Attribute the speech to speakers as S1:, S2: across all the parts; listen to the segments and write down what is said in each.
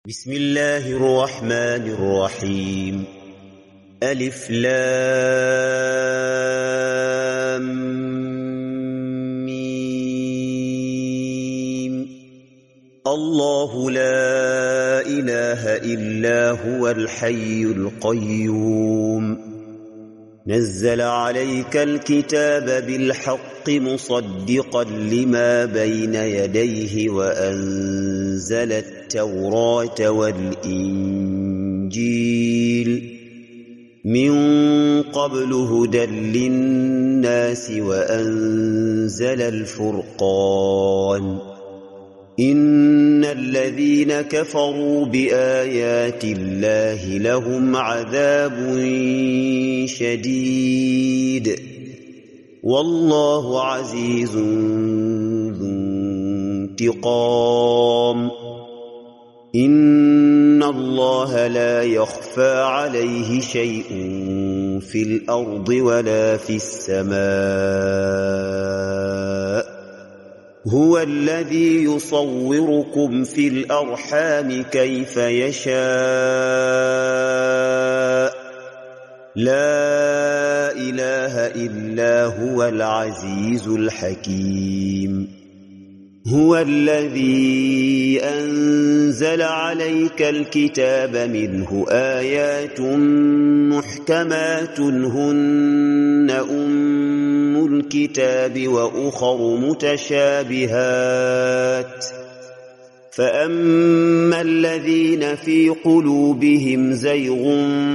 S1: بسم الله الرحمن الرحيم. ألف لام ميم. الله لا إله إلا هو الحي القيوم. نزل عليك الكتاب بالحق مصدقا لما بين يديه وأنزل التوراة والإنجيل من قبل هدى للناس وأنزل الفرقان. إن الذين كفروا بآيات الله لهم عذاب شديد والله عزيز ذو انتقام. إن الله لا يخفى عليه شيء في الأرض ولا في السماء. هو الذي يصوركم في الأرحام كيف يشاء. لا إله إلا هو العزيز الحكيم. هو الذي أنزل عليك الكتاب منه آيات محكمات هن أم الكتاب وأخر متشابهات. فأما الذين في قلوبهم زيغ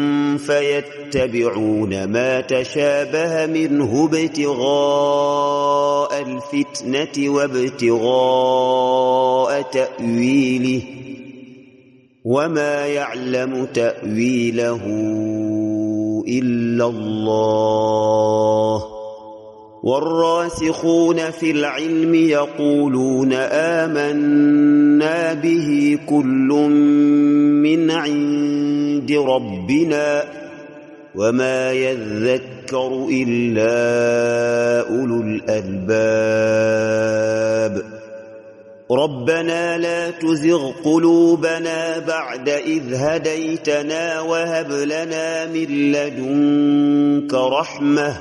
S1: فيتبعون ما تشابه منه ابتغاء الفتنة وابتغاء تأويله وما يعلم تأويله إلا الله. والراسخون في العلم يقولون آمنا به كل من عند ربنا وما يذكر إلا أولو الألباب. ربنا لا تزغ قلوبنا بعد إذ هديتنا وهب لنا من لدنك رحمة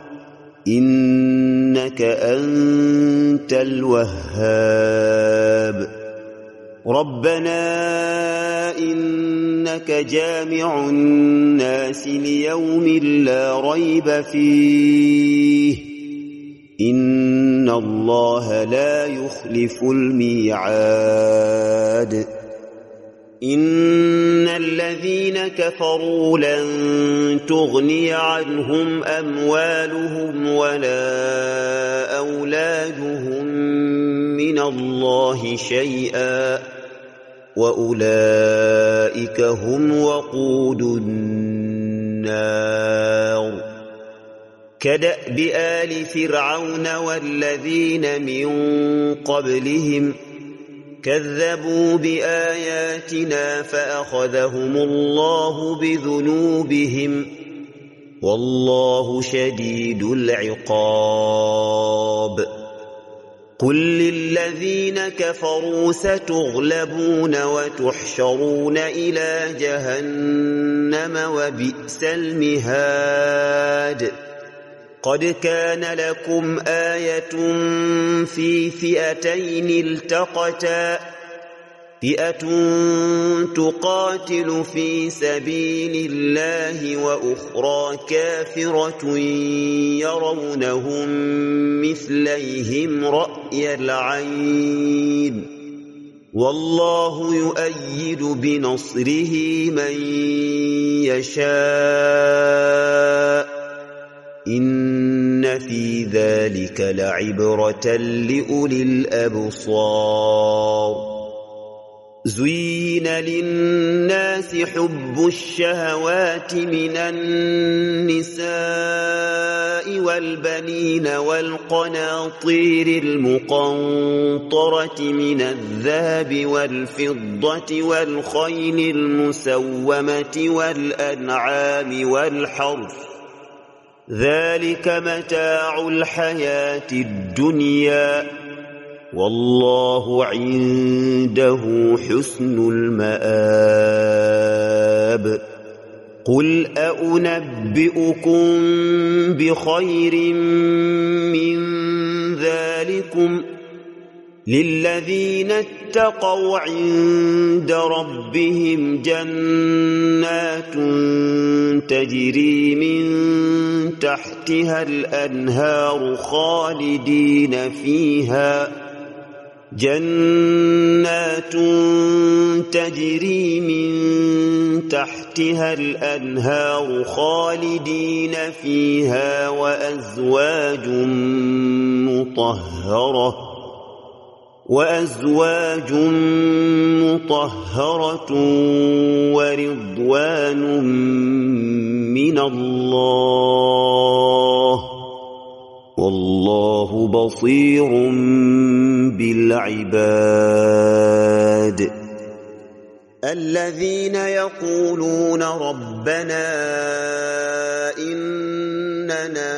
S1: إنك أنت الوهاب. ربنا إنك جامع الناس ليوم لا ريب فيه إن الله لا يخلف الميعاد. إن الذين كفروا لن تغني عنهم أموالهم ولا أولادهم من الله شيئا وأولئك هم وقود النار. كدأب آل فرعون والذين من قبلهم كذبوا بآياتنا فأخذهم الله بذنوبهم والله شديد العقاب. قل للذين كفروا ستغلبون وتحشرون إلى جهنم وبئس المهاد. قد كان لكم آية في فئتين التقتا فئة تقاتل في سبيل الله وأخرى كافرة يرونهم مثليهم رأي العين والله يؤيد بنصره من يشاء. إن في ذلك لعبرة لأولي الأبصار. زين للناس حب الشهوات من النساء والبنين والقناطير المقنطرة من الذهب والفضة والخيل المسومة والأنعام والحرث ذلك متاع الحياة الدنيا والله عنده حسن المآب قل أنبئكم بخير من ذلكم للذين اتقوا عند ربهم جنات تجري من تحتها الأنهار خالدين فيها جنات تجري من تحتها الأنهار خالدين فيها وأزواج مطهرة ورضوان من الله والله بصير بالعباد الذين يقولون ربنا إننا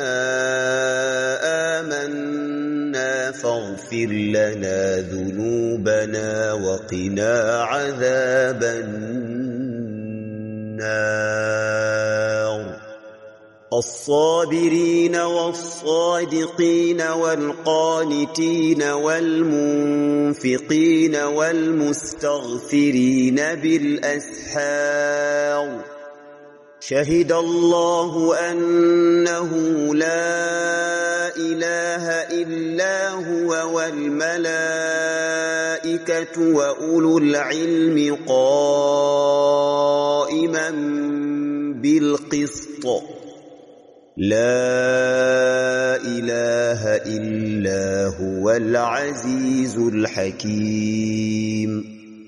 S1: آمنا فاغفر لنا ذنوبنا وقنا عذاب النار الصابرين والصادقين والقانتين والمنفقين والمستغفرين بالأسحار شهد الله أنه لا إله إلا هو والملائكة وأولو العلم قائما بالقسط لا إله إلا هو العزيز الحكيم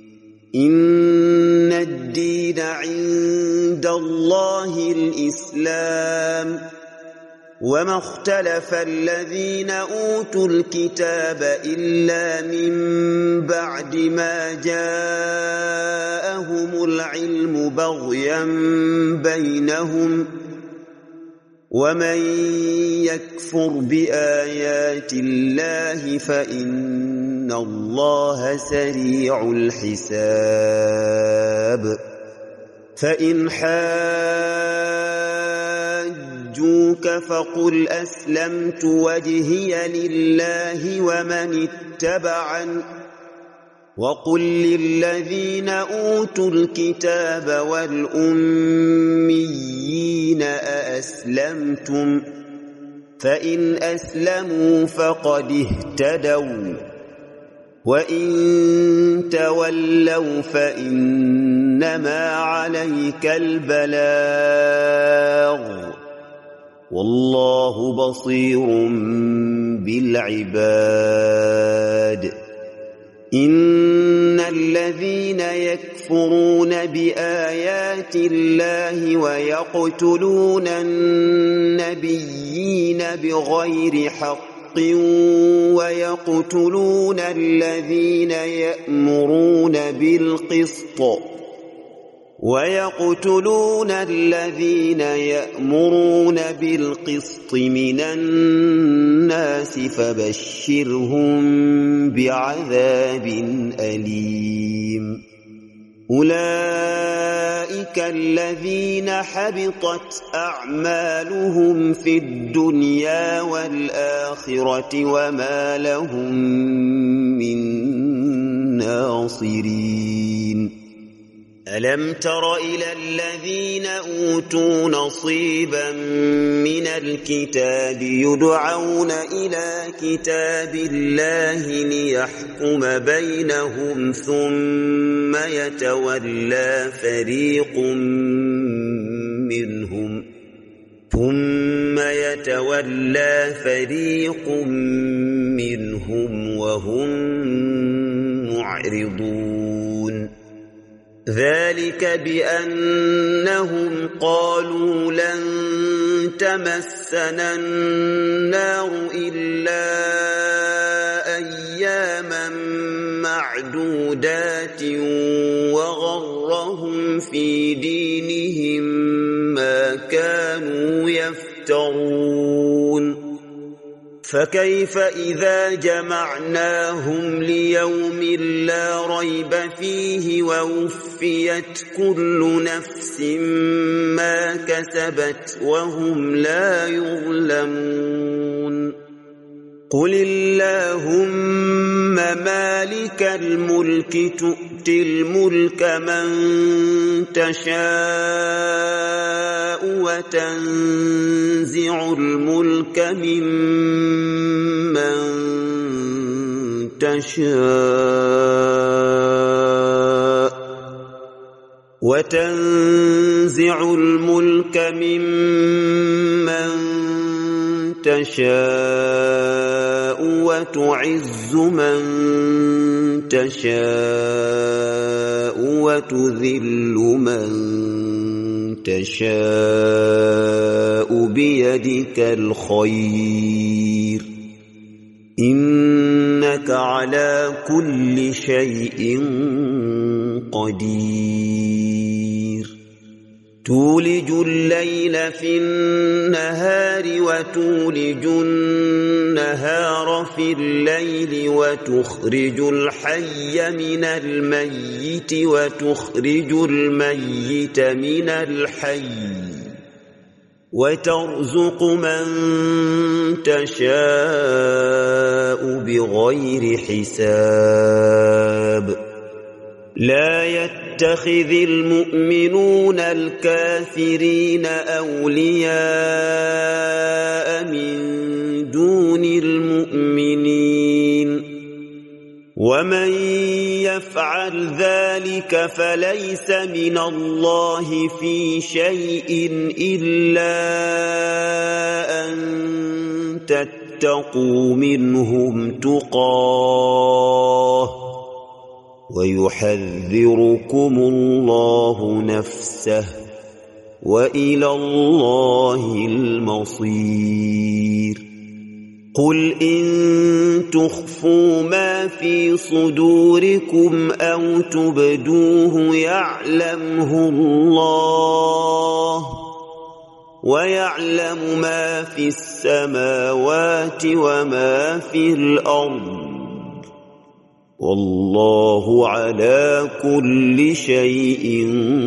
S1: إن الدين عند الله الإسلام وما اختلف الذين أوتوا الكتاب إلا من بعد ما جاءهم العلم بغيا بينهم ومن يكفر بآيات الله فإن الله سريع الحساب فإن حاجوك فقل أسلمت وجهي لله ومن اتبعن وقل للذين أوتوا الكتاب والأميين أأسلمتم فإن أسلموا فقد اهتدوا وإن تولوا فإنما عليك البلاغ والله بصير بالعباد إن الذين يكفرون بآيات الله ويقتلون النبيين بغير حق ويقتلون الذين يأمرون بالقسط من الناس فبشرهم بعذاب أليم أولئك الذين حبطت أعمالهم في الدنيا والآخرة وما لهم من ناصرين ألم تر إلى الذين أوتوا نصيبا من الكتاب يدعون إلى كتاب الله ليحكم بينهم ثم يتولى فريق منهم وهم معرضون ذلك بأنهم قالوا لن تمسنا النار إلا أياما معدودات وغرهم في دينهم ما كانوا يفترون فكيف إذا جمعناهم ليوم لا ريب فيه ووفيت كل نفس ما كسبت وهم لا يظلمون قل اللهم مالك الملك تؤتي الملك من تشاء وتنزع الملك ممن تشاء وتنزع الملك ممن تشاء وتعز من تشاء وتذل من تشاء بيدك الخير إنك على كل شيء قدير تولج الليل في النهار وتولج النهار في الليل وتخرج الحي من الميت وتخرج الميت من الحي وترزق من تشاء بغير حساب لا يتخذ المؤمنون الكافرين أولياء من دون المؤمنين ومن يفعل ذلك فليس من الله في شيء إلا أن تتقوا منهم تقاه ويحذركم الله نفسه وإلى الله المصير قل إن تخفوا ما في صدوركم أو تبدوه يعلمه الله ويعلم ما في السماوات وما في الأرض والله على كل شيء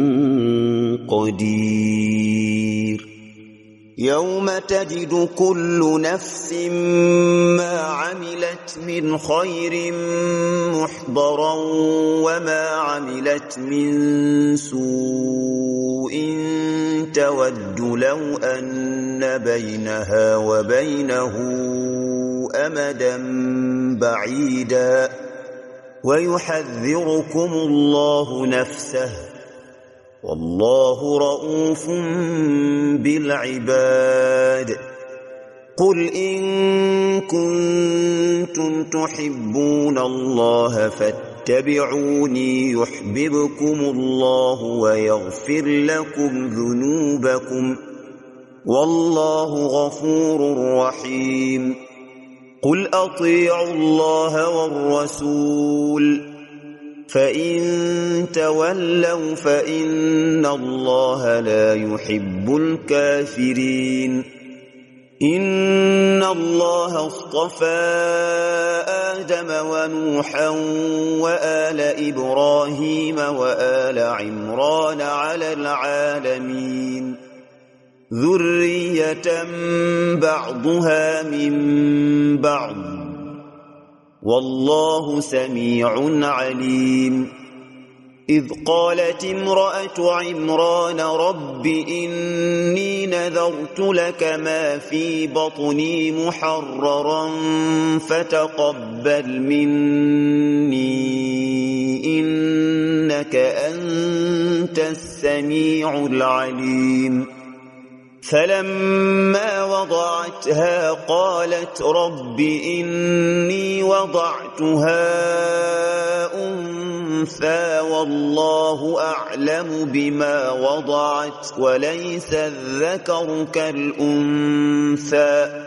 S1: قدير يوم تجد كل نفس ما عملت من خير محضرا وما عملت من سوء تود لو أن بينها وبينه أمدا بعيدا ويحذركم الله نفسه والله رؤوف بالعباد قل إن كنتم تحبون الله فاتبعوني يحببكم الله ويغفر لكم ذنوبكم والله غفور رحيم قل أطيعوا الله والرسول فإن تولوا فإن الله لا يحب الكافرين إن الله اصطفى آدم ونوحا وآل إبراهيم وآل عمران على العالمين ذرية بعضها من بعض والله سميع عليم إذ قالت امرأة عمران رب إني نذرت لك ما في بطني محررا فتقبل مني إنك أنت السميع العليم فلما وضعتها قالت رب إني وضعتها أنثى والله أعلم بما وضعت وليس الذكر كالأنثى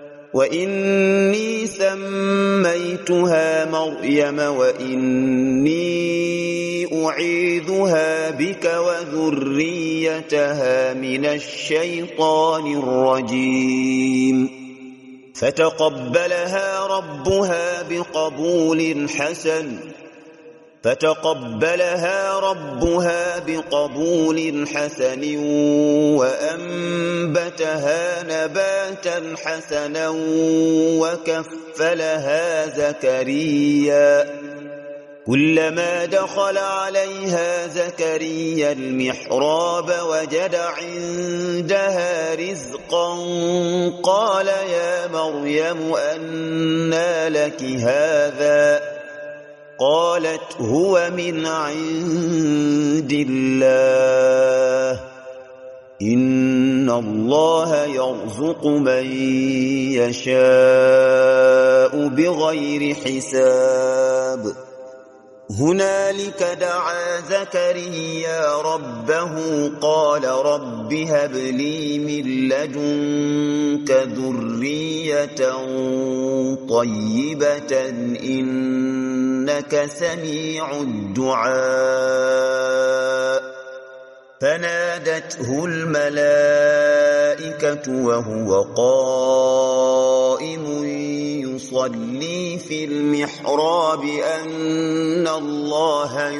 S1: وإني سميتها مريم وإني أعيذها بك وذريتها من الشيطان الرجيم فتقبلها ربها بقبول حسن وأنبتها نباتا حسنا وكفلها زكريا. كلما دخل عليها زكريا المحراب وجد عندها رزقا قال يا مريم أنى لك هذا؟ قالت هو من عند الله إن الله يرزق من يشاء بغير حساب. هنالك دعا زكريا ربه قال رب هب لي من لدنك ذرية طيبة إنك سميع الدعاء. فنادته الملائكة وهو قائم يصلي في المحراب أن الله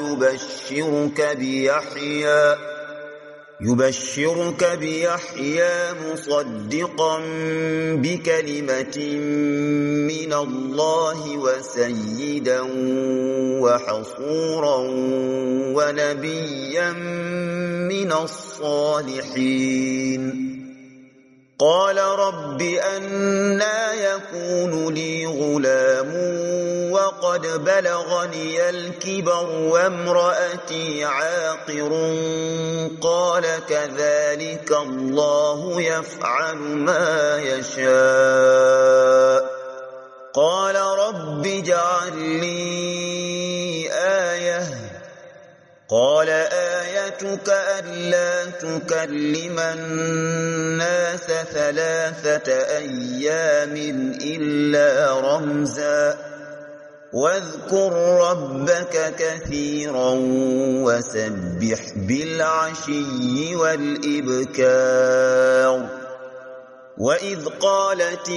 S1: يبشرك بيحيى مصدقا بكلمة من الله وسيدا وحصورا ونبيا من الصالحين. قال رب أنى يكون لي غلام وقد بلغني الكبر وامرأتي عاقر؟ قال كذلك الله يفعل ما يشاء. قال رب اجعل لي آية. قال آيتك ألا تكلم الناس 3 أيام إلا رمزا واذكر ربك كثيرا وسبح بالعشي والإبكار. وإذ قالت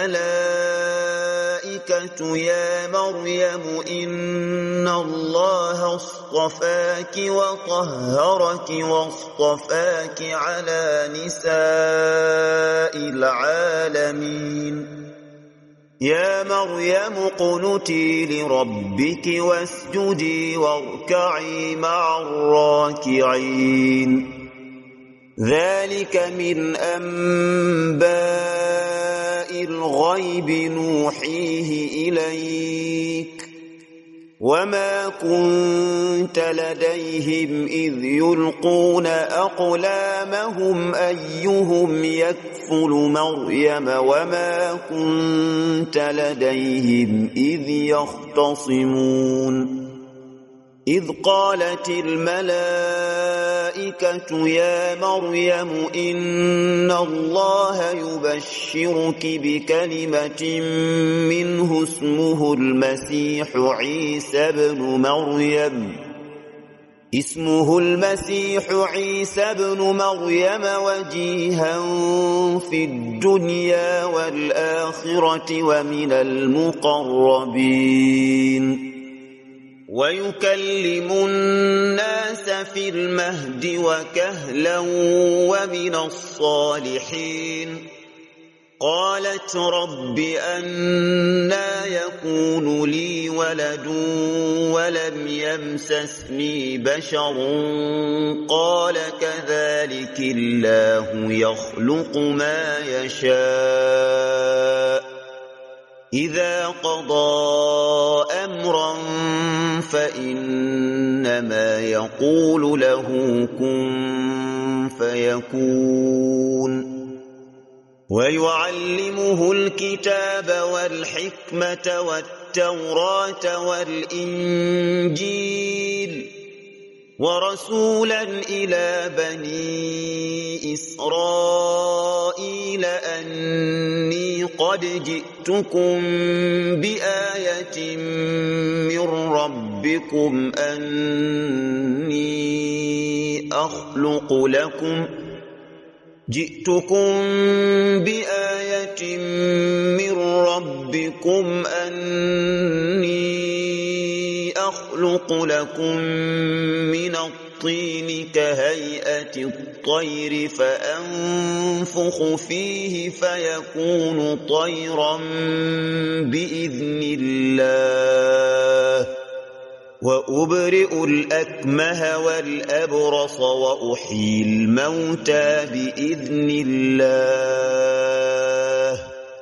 S1: الملائكة يا مريم إن الله اصطفاك وطهرك واصطفاك على نساء العالمين. يا مريم اقنتي لربك واسجدي واركعي مع الراكعين. ذلك من أنباء الغيب نوحيه إليك وما كنت لديهم إذ يلقون أقلامهم أيهم يكفل مريم وما كنت لديهم إذ يختصمون. إذ قالت الملائكة يا مريم إن الله يبشرك بكلمة منه اسمه المسيح عيسى بن مريم وجيها في الدنيا والآخرة ومن المقربين ويكلم الناس في المهد وكهلا ومن الصالحين. قالت رب أنى يكون لي ولد ولم يمسسني بشر؟ قال كذلك الله يخلق ما يشاء إذا قضى أمرا فإنما يقول له كن فيكون. ويعلمه الكتاب والحكمة والتوراة والإنجيل ورسولا إلى بني إسرائيل أني قد جئتكم بآية من ربكم أني جئتكم بآية من ربكم أني أخلق لكم من الطين كهيئة الطير فأنفخ فيه فيكون طيرا بإذن الله وأبرئ الأكمه والأبرص وأحيي الموتى بإذن الله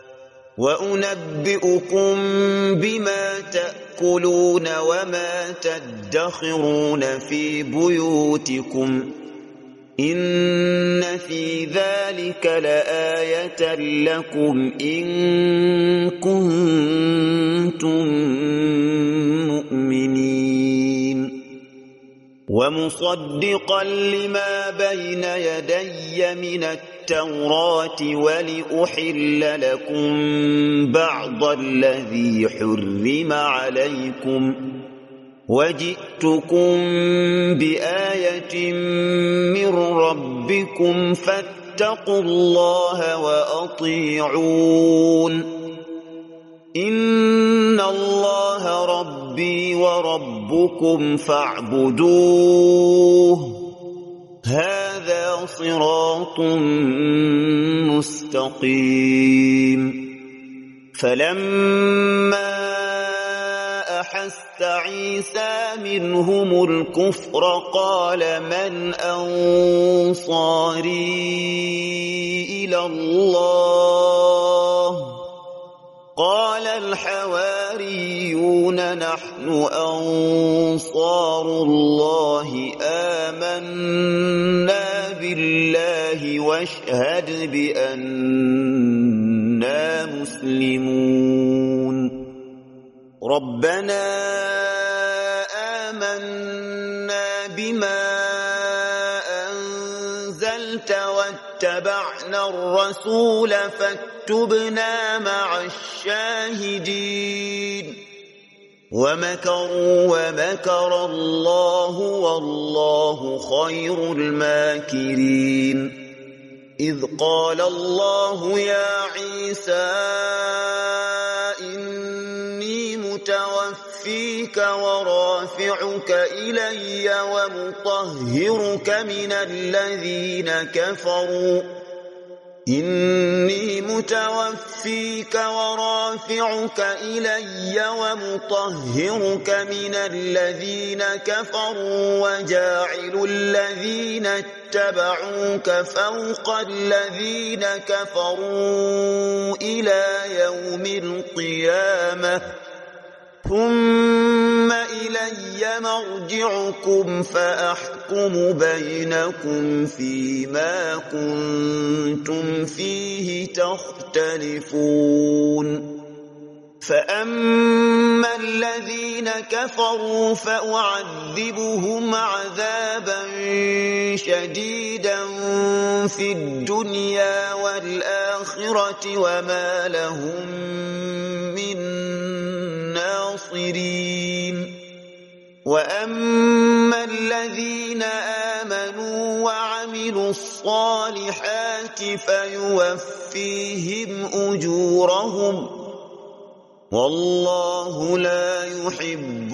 S1: وأنبئكم بما تأكلون وما تدخرون في بيوتكم إن في ذلك لآية لكم إن كنتم مؤمنين ومصدقا لما بين يدي من التوراة ولأحل لكم بعض الذي حرم عليكم وجئتكم بآية من ربكم فاتقوا الله وأطيعون إن الله ربي وربكم فاعبدوه هذا صراط مستقيم فلما أحس عيسى منهم الكفر قال من أنصاري إلى الله قال الحواريون نحن أنصار الله آمنا بالله واشهد بأننا مسلمون ربنا آمنا بما أنزلت واتبعنا الرسول فاكتبنا مع الشاهدين ومكروا ومكر الله والله خير الماكرين إذ قال الله يا عيسى إني متوفيك ورافعك إلي ومطهرك من الذين كفروا وجاعل الذين اتبعوك فوق الذين كفروا إلى يوم القيامة ثم إلي مرجعكم فأحكم بينكم فيما كنتم فيه تختلفون فأما الذين كفروا فأعذبهم عذابا شديدا في الدنيا والآخرة وما لهم من ناصرين وأما الذين آمنوا وعملوا الصالحات فيوفيهم أجورهم والله لا يحب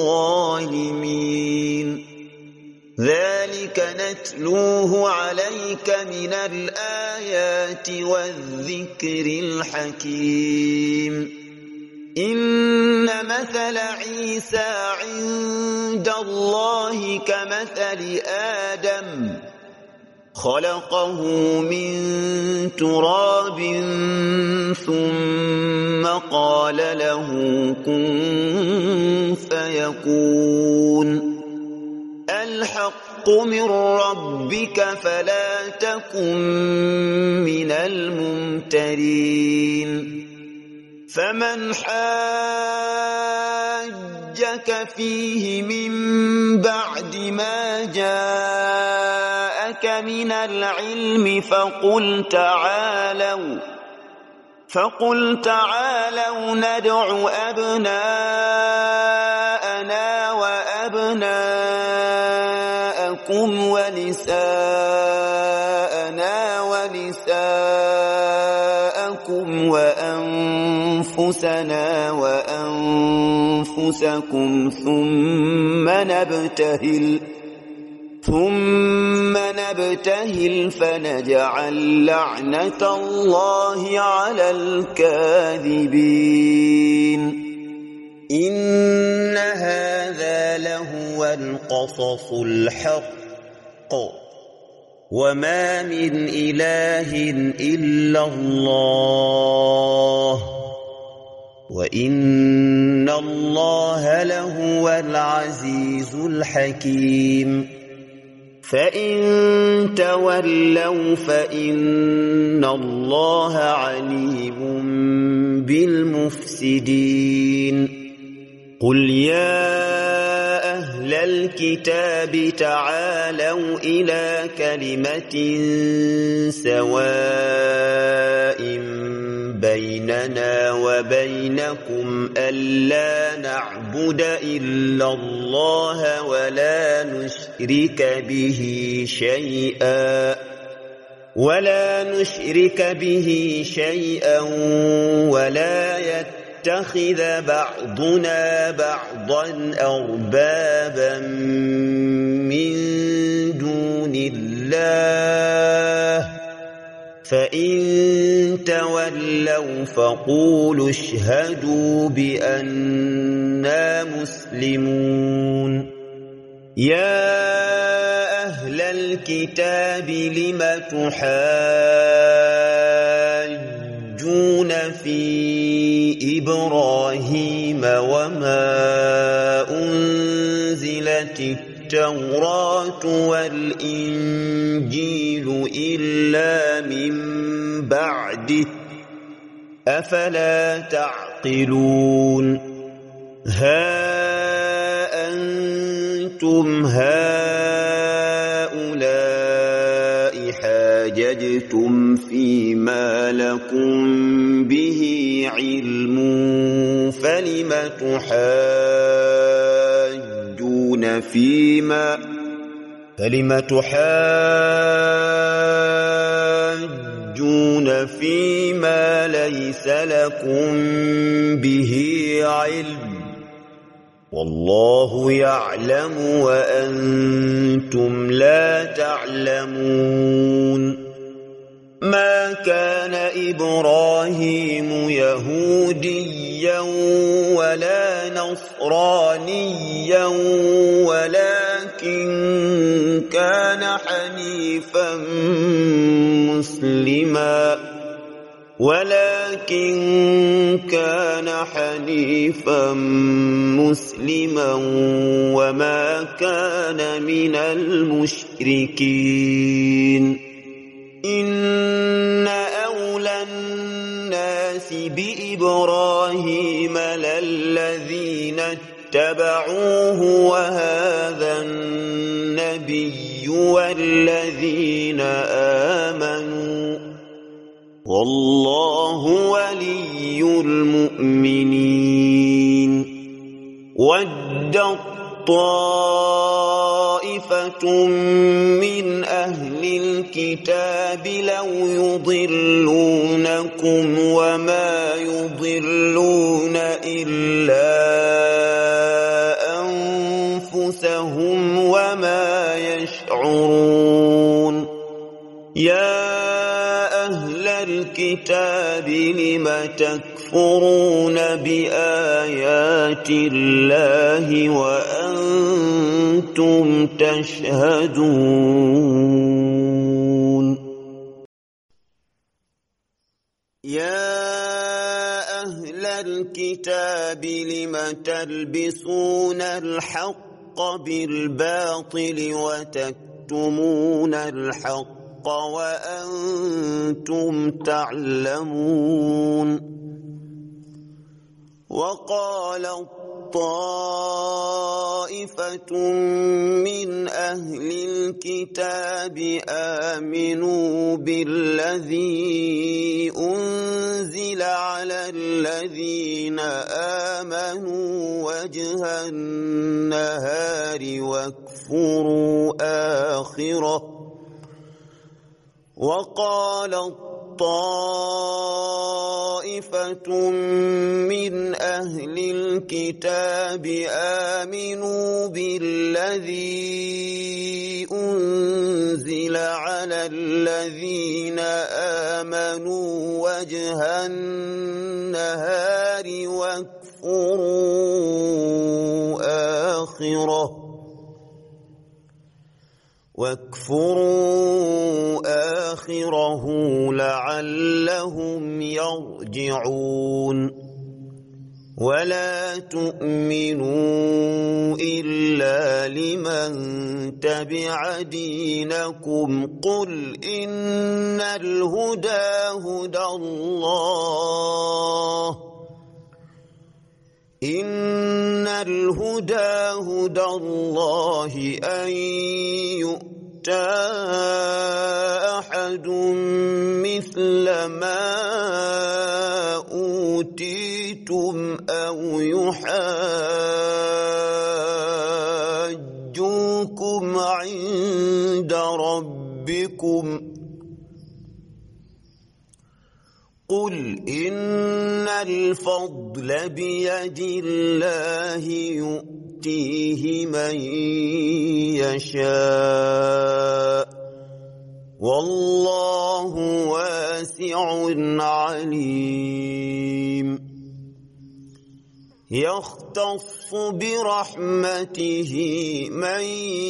S1: الظالمين ذلك نتلوه عليك من الآيات والذكر الحكيم إن مثل عيسى عند الله كمثل آدم خلقه من تراب ثم قال له كن فيكون الحق من ربك فلا تكن من الممترين فمن حاجك فيه من بعد ما جاءك من العلم فقل تعالوا ندع أبناءنا وأبناءكم نساءكم ونساءنا ونساءكم وأنفسنا وأنفسكم ثم نبتهل فنجعل لعنة الله على الكاذبين إن هذا لهو القصص الحق وما من إله إلا الله وإن الله لهو العزيز الحكيم فإن تولوا فإن الله عليم بالمفسدين قل يا أهل الكتاب تعالوا إلى كلمة سواء بيننا وبينكم ألا نعبد إلا الله ولا نشرك به شيئا ولا يتخذ بعضنا بعضا أربابا من دون الله فإن تولوا فقولوا اشهدوا بأننا مسلمون يا أهل الكتاب لم تحاجون في إبراهيم وما أنزلت التوراة والإنجيل إلا من بعده أفلا تعقلون ها أنتم هؤلاء حاججتم فيما لكم به علم فلم تحاجون فيما ليس لكم به علم والله يعلم وأنتم لا تعلمون ما كان إبراهيم يهوديا ولا نصرانيا ولكن كان حنيفا مسلما وما كان من المشركين إن أولى الناس بإبراهيم للذين اتبعوه وهذا النبي والذين آمنوا والله ولي المؤمنين ودت طائفة من أهل الكتاب لو يضلونكم وما يضلون إلا أنفسهم وما يشعرون يا أهل الكتاب لم تكفرون بآيات الله وأنتم تشهدون يا أهل الكتاب لم تلبسون الحق بالباطل وتكتمون الحق وأنتم تعلمون وقالت طائفة من أهل الكتاب آمنوا بالذي أنزل على الذين آمنوا وجه النهار واكفروا واكفروا آخره. وقالت طائفة من أهل الكتاب آمنوا بالذي أنزل على الذين آمنوا وجه النهار واكفروا آخره لعلهم يرجعون. ولا تؤمنوا إلا لمن تبع دينكم قل إن الهدى هدى الله أن يؤتى أحد مثل ما أوتيتم أو يحاجوكم عند ربكم قل إن الفضل بيد الله يؤتيه من يشاء والله واسع عليم. يختص برحمته من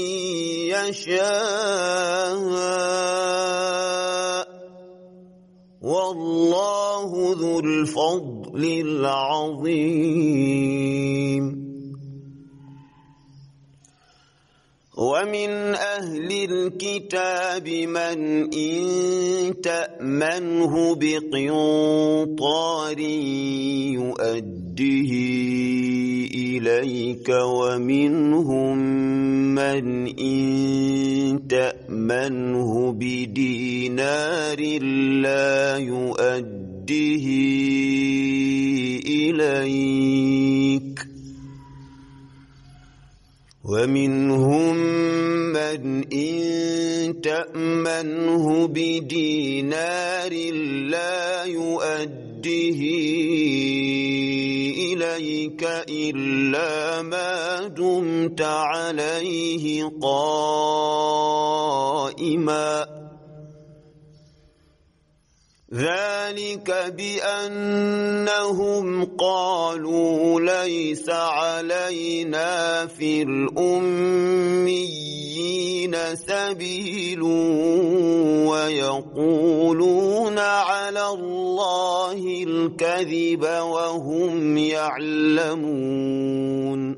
S1: يشاء والله ذو الفضل العظيم. ومن أهل الكتاب من إن تأمنه بقنطار يؤده إليك ومنهم من إن تأمنه بدينار لا يؤده إليك ومنهم من إن تأمنه بدينار لا يؤده إليك إلا ما دمت عليه قائما ذلك بأنهم قالوا ليس علينا في الأميين سبيل ويقولون على الله الكذب وهم يعلمون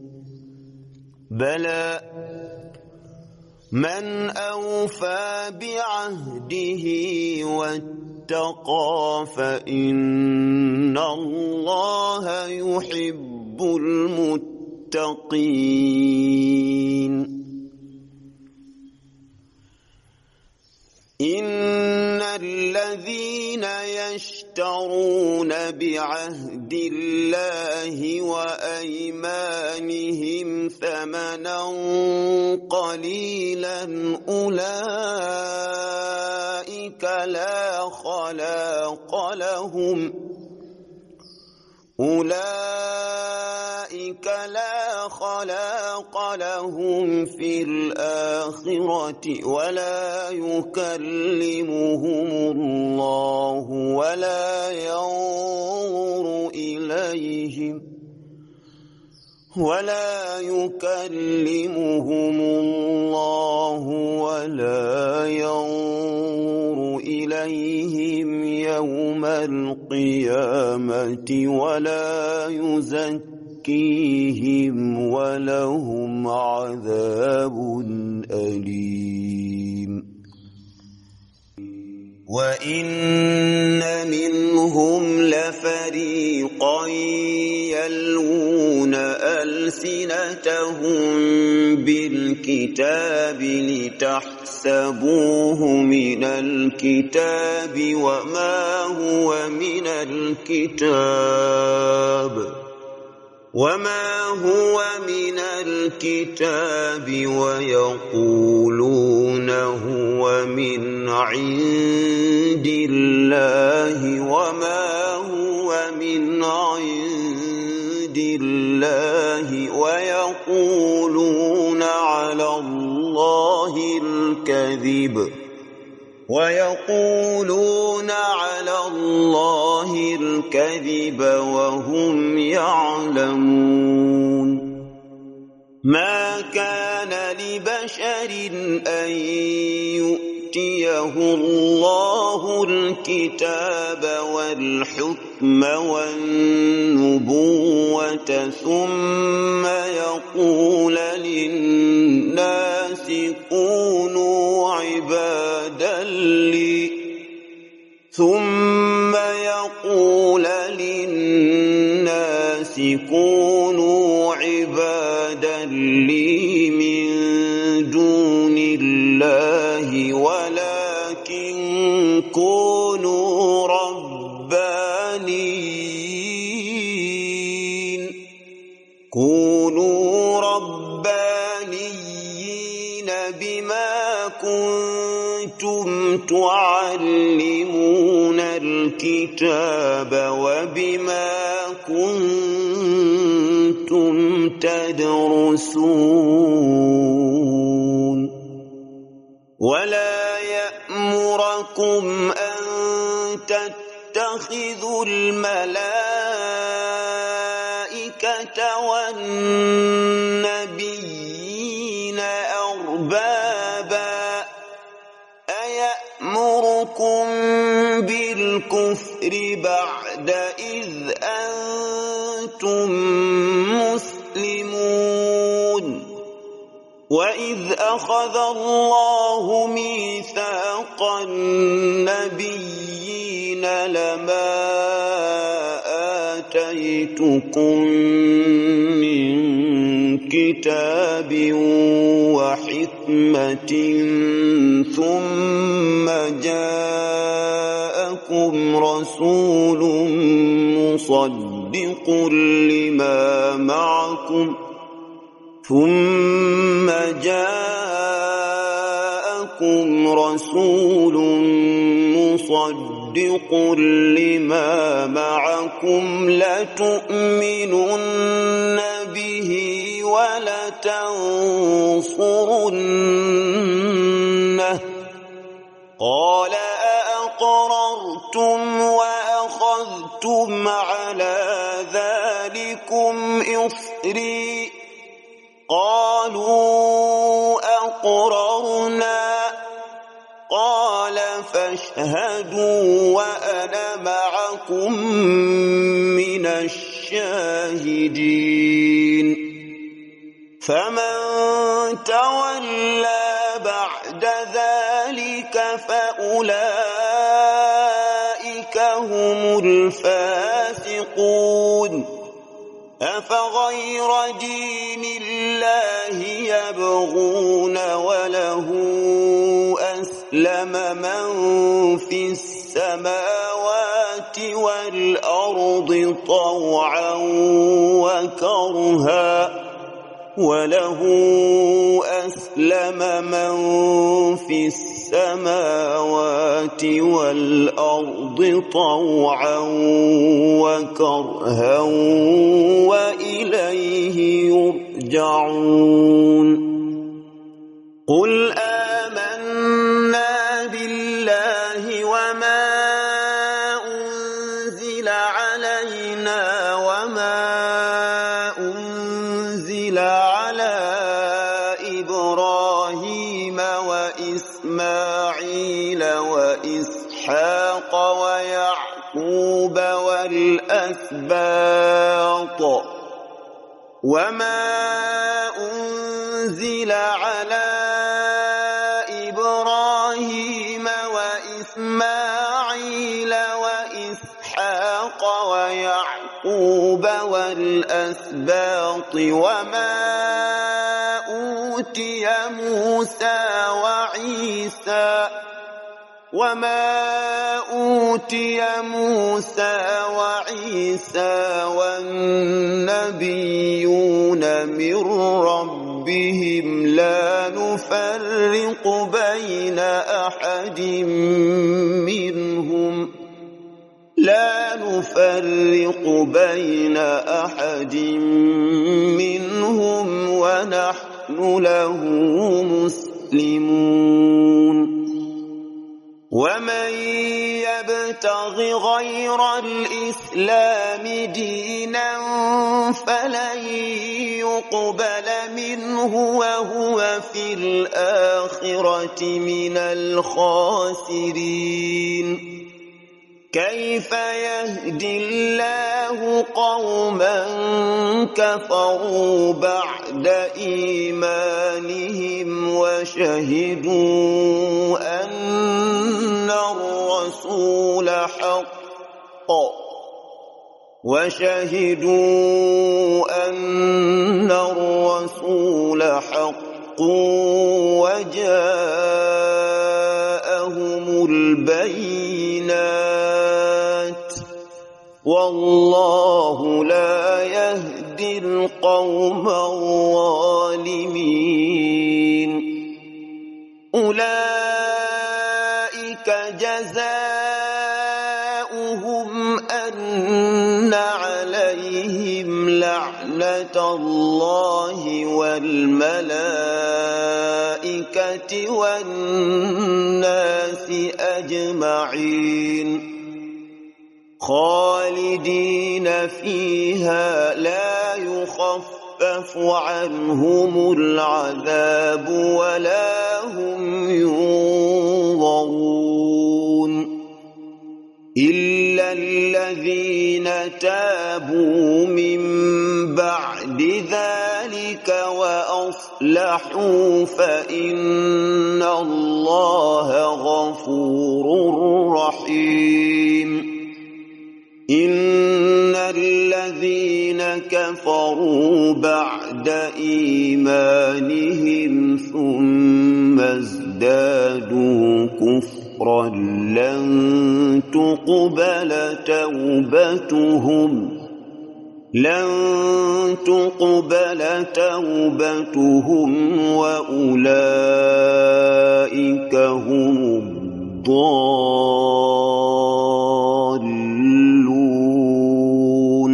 S1: بلى من أوفى بعهده واتقى فإن الله يحب المتقين. إن الذين يشترون بعهد الله وأيمانهم ثمنا قليلا أولئك لا خلاق لهم في الآخرة ولا يكلمهم الله ولا ينظر إليهم يوم القيامة ولا يزكيهم ولهم عذاب أليم. وإن منهم لفريقا يلوون ألسنتهم بالكتاب لتحسبوه من الكتاب وما هو من الكتاب وما هو من الكتاب ويقولون هو من عند الله وما هو من عند الله ويقولون على الله الكذب وهم يعلمون ما كان لبشر أن يؤتيه الله الكتاب والحكم والنبوة ثم يقول للناس كونوا عبادا لي من دون الله ولكن كونوا ربانيين بما كنتم تعلمون الكتاب وبما كنتم تدرسون ولا يأمركم أن تتخذوا الملائكة والنبيين أربابا أيأمركم بالكفر بعد إذ أنتم مسلمون وإذ أخذ الله ميثاق النبيين لما آتيتكم من كتاب وحكمة ثم جاءكم رسول مصدق لما معكم لتؤمنن به ولتنصرنه قال أأقررتم وأخذتم على ذلكم إصري قالوا أقررنا قال فاشهدوا وأنا معكم من الشاهدين فمن تولى بعد ذلك فأولئك هم الفاسقون أفغير دين الله يبغون وله أسلم من في السماوات والأرض طوعا وكرها وإليه يرجعون قل آمنا بالله وما أنزل علينا وما أنزل على إبراهيم وإسماعيل وإسحاق ويعقوب والأسباط وما أنزل على إبراهيم وإسماعيل وإسحاق ويعقوب والأسباط وما أوتي موسى وما أوتي موسى وعيسى والنبيون من ربهم لا نفرق بين أحد منهم ونحن له مسلمون ومن يبتغ غير الإسلام دينا فلن يقبل منه وهو في الآخرة من الخاسرين كيف يهدي الله قوما كفروا بعد إيمانهم وشهدوا أن الرسول حق وجاءهم البينات والله لا يهدي القوم الظالمين أولئك جزاؤهم أن عليهم لعنة الله والملائكة والناس أجمعين خالدين فيها لا يخفف عنهم العذاب ولا هم ينظرون إلا الذين تابوا من بعد ذلك وأصلحوا فإن الله غفور رحيم إن الذين كفروا بعد إيمانهم ثم ازدادوا كفرا لن تقبل توبتهم وأولئك هم الضالون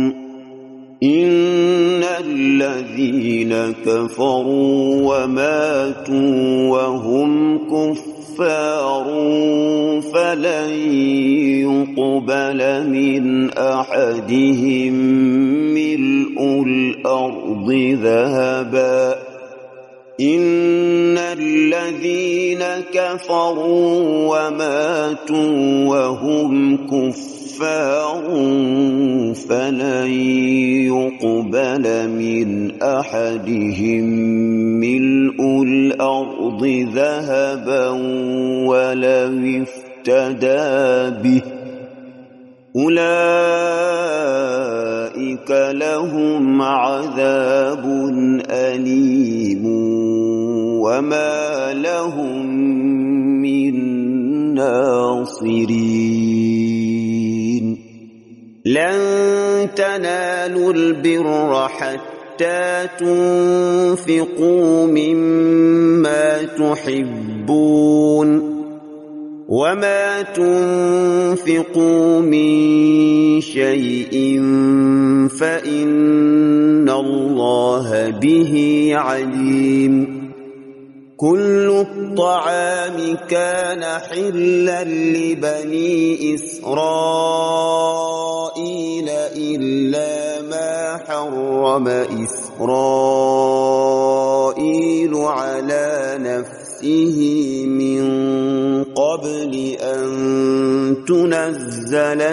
S1: إن الذين كفروا وماتوا وهم كفار فلن يقبل من أحدهم ملء الأرض ذهبا إن الذين كفروا وماتوا وهم كفار فلن يقبل من أحدهم ملء الأرض ذهبا ولو افتدى به أولئك لهم عذاب أليم وما لهم من ناصرين لن تنالوا البر حتى تنفقوا مما تحبون وما تنفقوا من شيء فإن الله به عليم كل الطعام كان حلا لبني إسرائيل إلا ما حرم إسرائيل على نفسه من قبل أن تنزل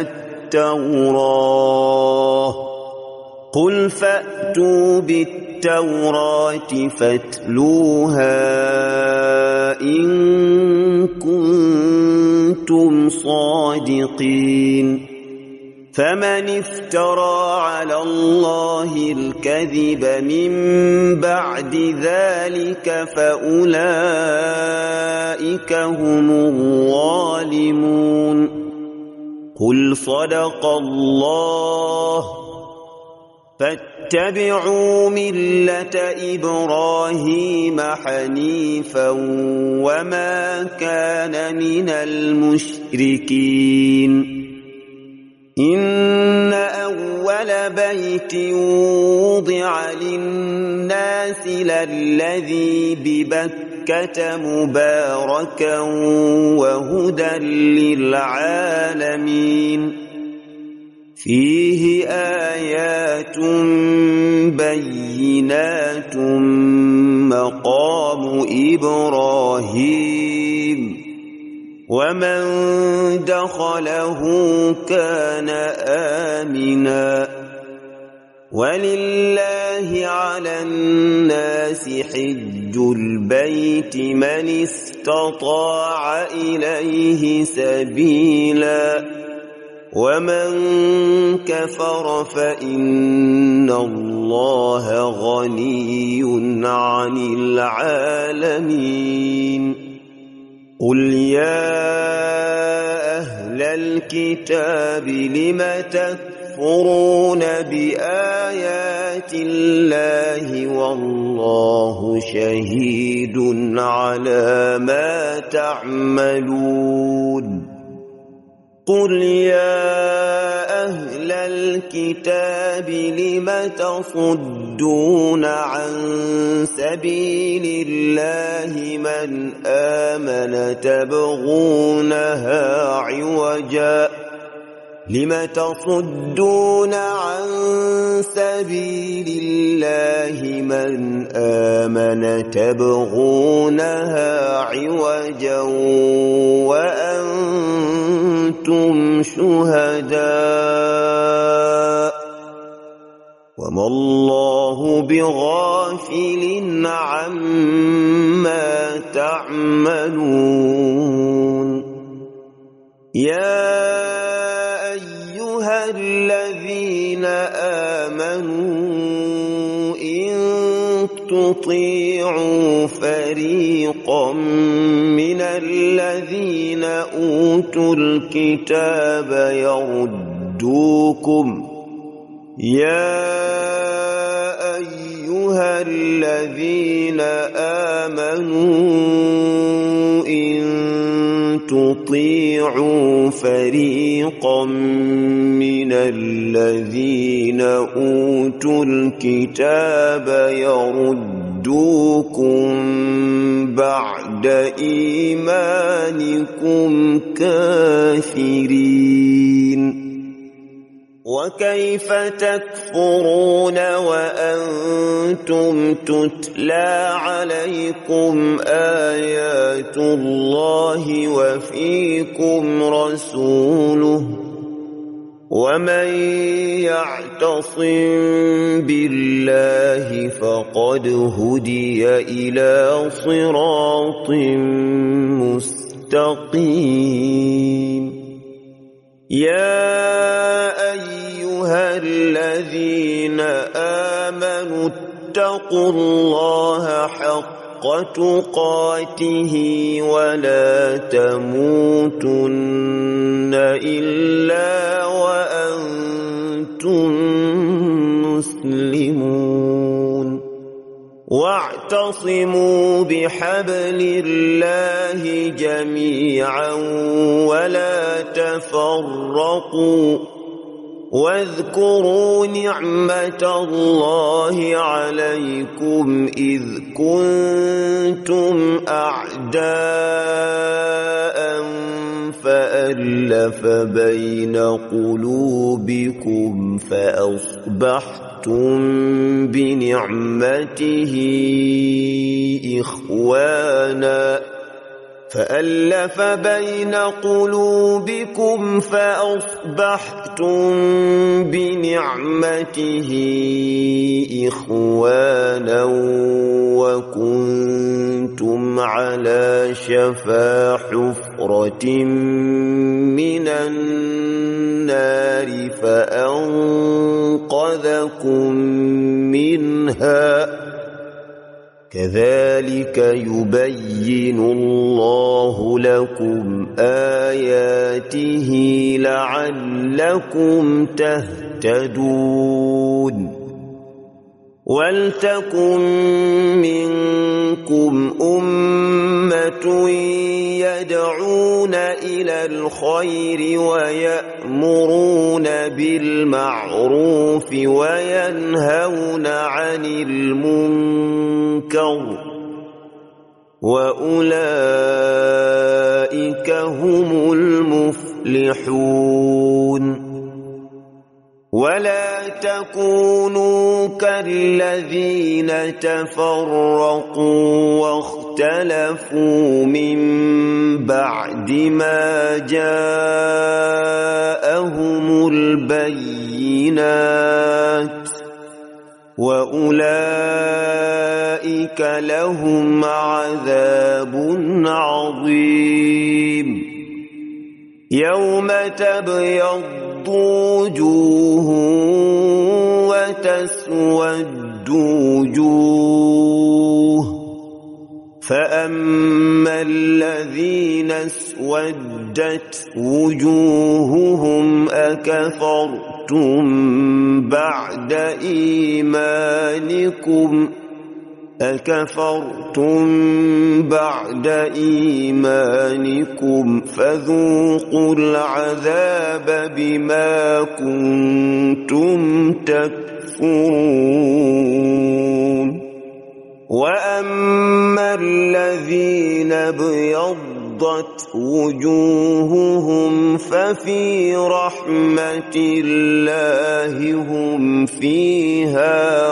S1: التوراة قل فأتوا بالتوراة فاتلوها إن كنتم صادقين فمن افترى على الله الكذب من بعد ذلك فأولئك أولئك هم الظالمون قل صدق الله فاتبعوا ملة إبراهيم حنيفا وما كان من المشركين إن أول بيت وضع للناس للذي ببكة مباركا وهدى للعالمين فيه آيات بينات مقام إبراهيم ومن دخله كان آمنا ولله على الناس حج البيت من استطاع إليه سبيلا ومن كفر فإن الله غني عن العالمين قل يا أهل الكتاب لم تكفرون بآيات الله والله شهيد على ما تعملون قل يا أهل الكتاب لم تصدون عن سبيل الله من آمن تبغونها عوجا لم تصدون عن سبيل الله من آمن تبغونها عوجا وأنتم شهداء وما الله بغافل عما تعملون يا أيها الذين آمنوا إن تطيعوا فريقا من الذين أوتوا الكتاب يردوكم تطيعوا فريقا من الذين أوتوا الكتاب يردوكم بعد إيمانكم كافرين وكيف تكفرون وأنتم تتلى عليكم آيات الله وفيكم رسوله ومن يعتصم بالله فقد هدي إلى صراط مستقيم يا أيها الذين آمنوا اتقوا الله حق تقاته ولا تموتن إلا وأنتم مسلمون واعتصموا بحبل الله جميعا ولا تفرقوا واذكروا نعمة الله عليكم إذ كنتم أعداء فألف بين قلوبكم فأصبحتم بنعمته إخوانا وكنتم على شفا حفرة من النار فأنقذكم منها كذلك يبين الله لكم آياته لعلكم تهتدون ولتكن منكم أمة يدعون إلى الخير ويأمرون بالمعروف وينهون عن المنكر وأولئك هم المفلحون ولا تكونوا كالذين تفرقوا واختلفوا من بعد ما جاءهم البينات وأولئك لهم عذاب عظيم يوم تبيض وجوه وتسود وجوه فأما الذين اسودت وجوههم أكفرتم بعد إيمانكم فذوقوا العذاب بما كنتم تكفرون وأما الذين ابيضت وجوههم ففي رحمة الله هم فيها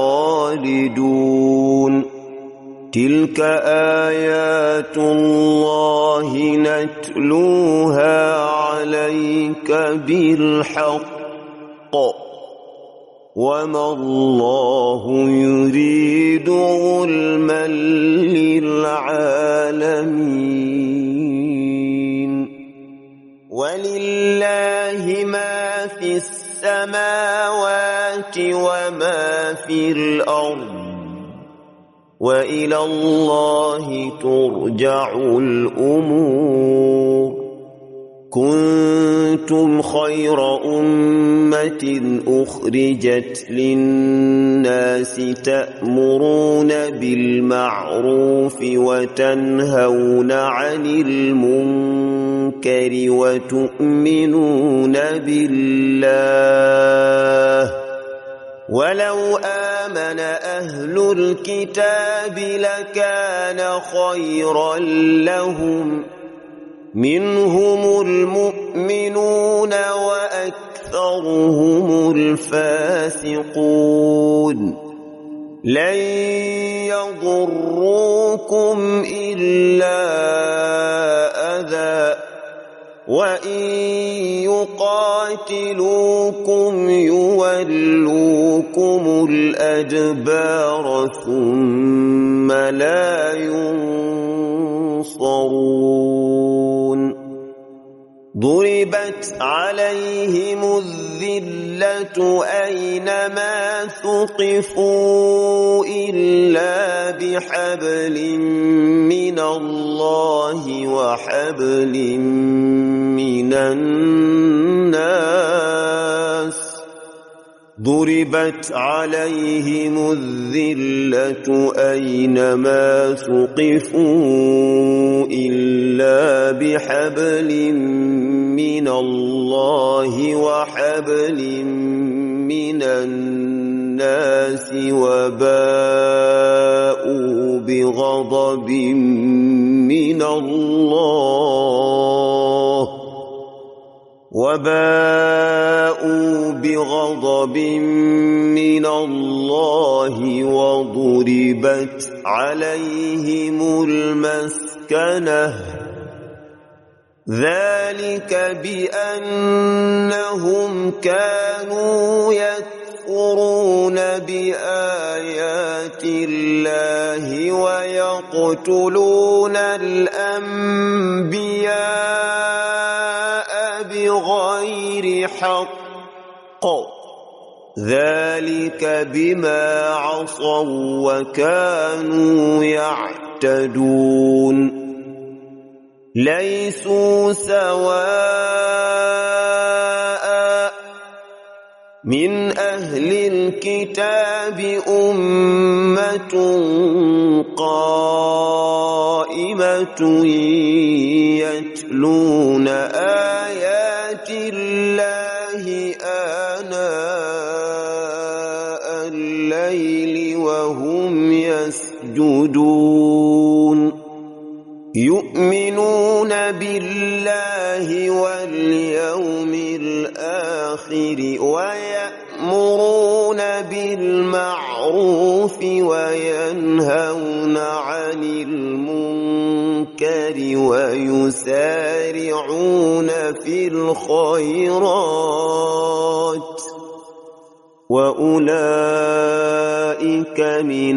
S1: خالدون تلك آيات الله نتلوها عليك بالحق وما الله يريد ظلما للعالمين ولله ما في السماوات وما في الأرض وإلى الله ترجع الأمور كنتم خير أمة أخرجت للناس تأمرون بالمعروف وتنهون عن المنكر وتؤمنون بالله ولو آمن أهل الكتاب لكان خيرا لهم منهم المؤمنون وأكثرهم الفاسقون لن يضروكم إلا أذى وإن يقاتلوكم يولوكم الأدبار ثم لا ينصرون ضربت عليهم الذلة أينما ثقفوا إلا بحبل من الله وحبل من الناس ضربت عليهم الذلة أينما ثقفوا إلا بحبل من الله وحبل من الناس وباءوا بغضب من الله وضربت عليهم المسكنة ذلك بأنهم كانوا يكفرون بآيات الله ويقتلون الأنبياء بغير حق ذلك بما عصوا وكانوا يعتدون ليسوا سواء من أهل الكتاب أمة قائمة يتلون آيات الله آناء الليل وهم يسجدون يؤمنون بالله واليوم الآخر ويأمرون بالمعروف وينهون عن المنكر ويسارعون في الخيرات وأولئك من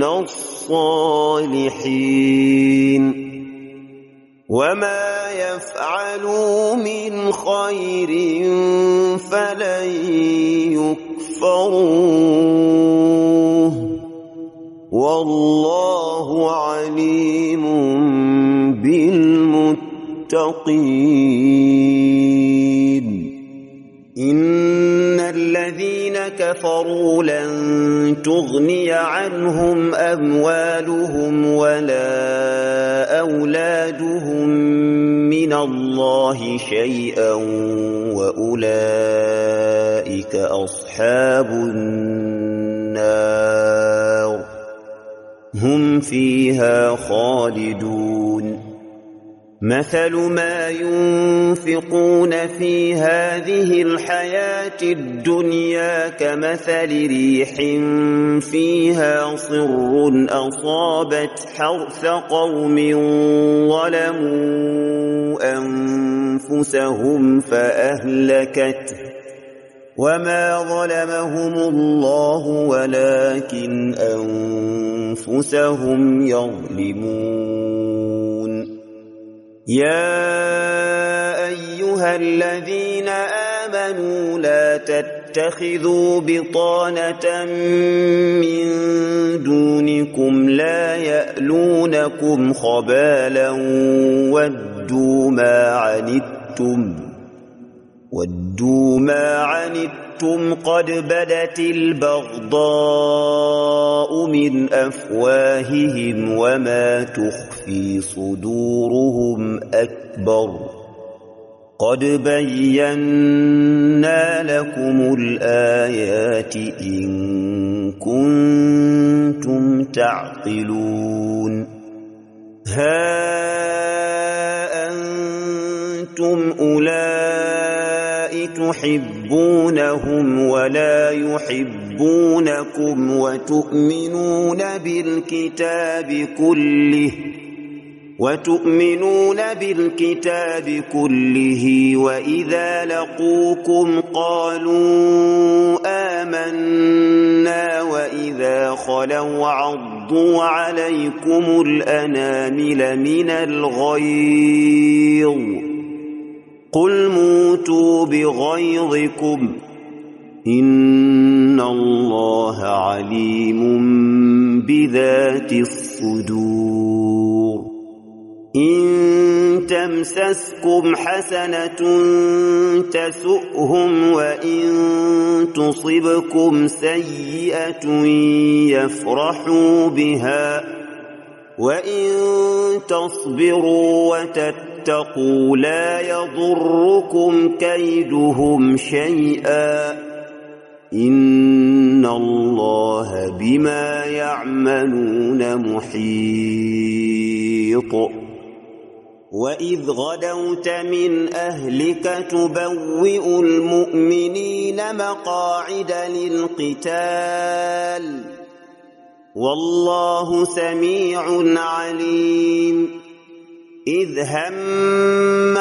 S1: الصالحين وما يفعلوا من خير فلن يكفروه والله عليم بالمتقين إن الذين كفروا لن تغني عنهم أموالهم ولا أولادهم من الله شيئا وأولئك أصحاب النار هم فيها خالدون مثل ما ينفقون في هذه الحياة الدنيا كمثل ريح فيها صر أصابت حرث قوم ظلموا أنفسهم فأهلكته وما ظلمهم الله ولكن أنفسهم يظلمون يا أيها الذين آمنوا لا تتخذوا بطانة من دونكم لا يألونكم خبالا ودوا ما عنتم قد بدت البغضاء من أفواههم وما تخفي صدورهم أكبر قد بينا لكم الآيات إن كنتم تعقلون ها أنتم أولئك تحبونهم ولا يحبونكم وتؤمنون بالكتاب كله وإذا لقوكم قالوا آمنا وإذا خلوا عضوا عليكم الأنامل من الغيظ قل موتوا بغيظكم إن الله عليم بذات الصدور إن تمسسكم حسنة تسؤهم وإن تصبكم سيئة يفرحوا بها وإن تصبروا وتتقوا لا يضركم كيدهم شيئا إن الله بما يعملون محيط وإذ غدوت من أهلك تبوئ المؤمنين مقاعد للقتال والله سميع عليم إذ هم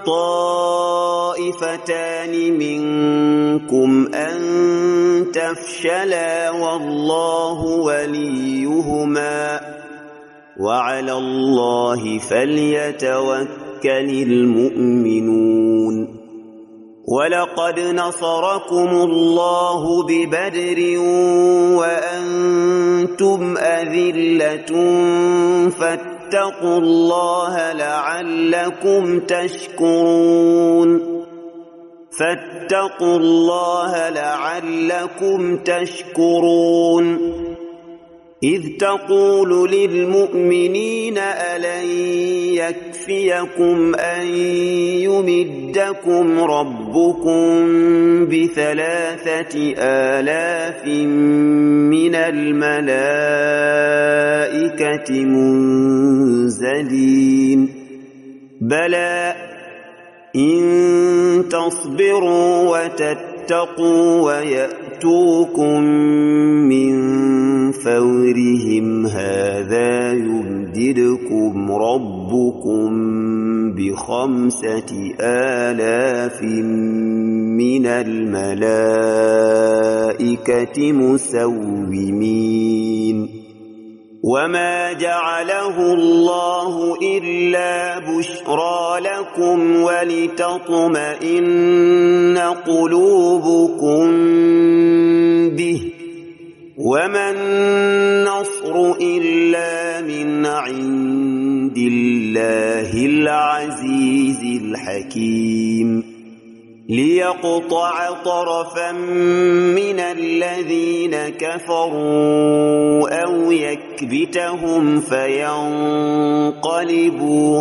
S1: الطائفتان منكم أن تفشلا والله وليهما وعلى الله فليتوكل المؤمنون ولقد نصركم الله ببدر وأنتم أذلة فاتقوا الله لعلكم تشكرون إذ تقول للمؤمنين ألن يكفيكم أن يمدكم ربكم ب3,000 من الملائكة منزلين بلى إن تصبروا وتتقوا ويأتوكم من فورهم هذا يمددكم ربكم ب5,000 من الملائكة مسومين وما جعله الله إلا بشرى لكم ولتطمئن قلوبكم به وما النصر إلا من عند الله العزيز الحكيم ليقطع طرفا من الذين كفروا أو يكبتهم فينقلبوا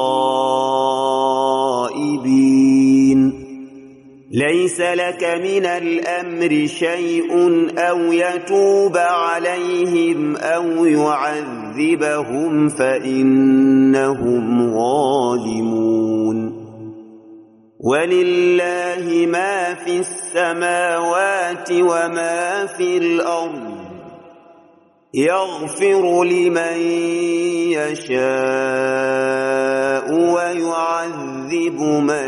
S1: خائبين ليس لك من الأمر شيء أو يتوب عليهم أو يعذبهم فإنهم ظالمون ولله ما في السماوات وما في الأرض يغفر لمن يشاء ويعذب من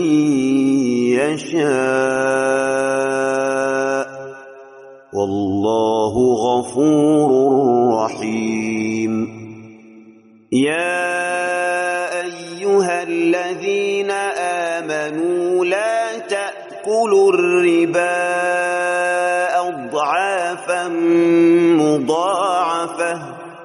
S1: يشاء والله غفور رحيم يا أيها الذين آمنوا لا تأكلوا الربا أضعافا مضاعفة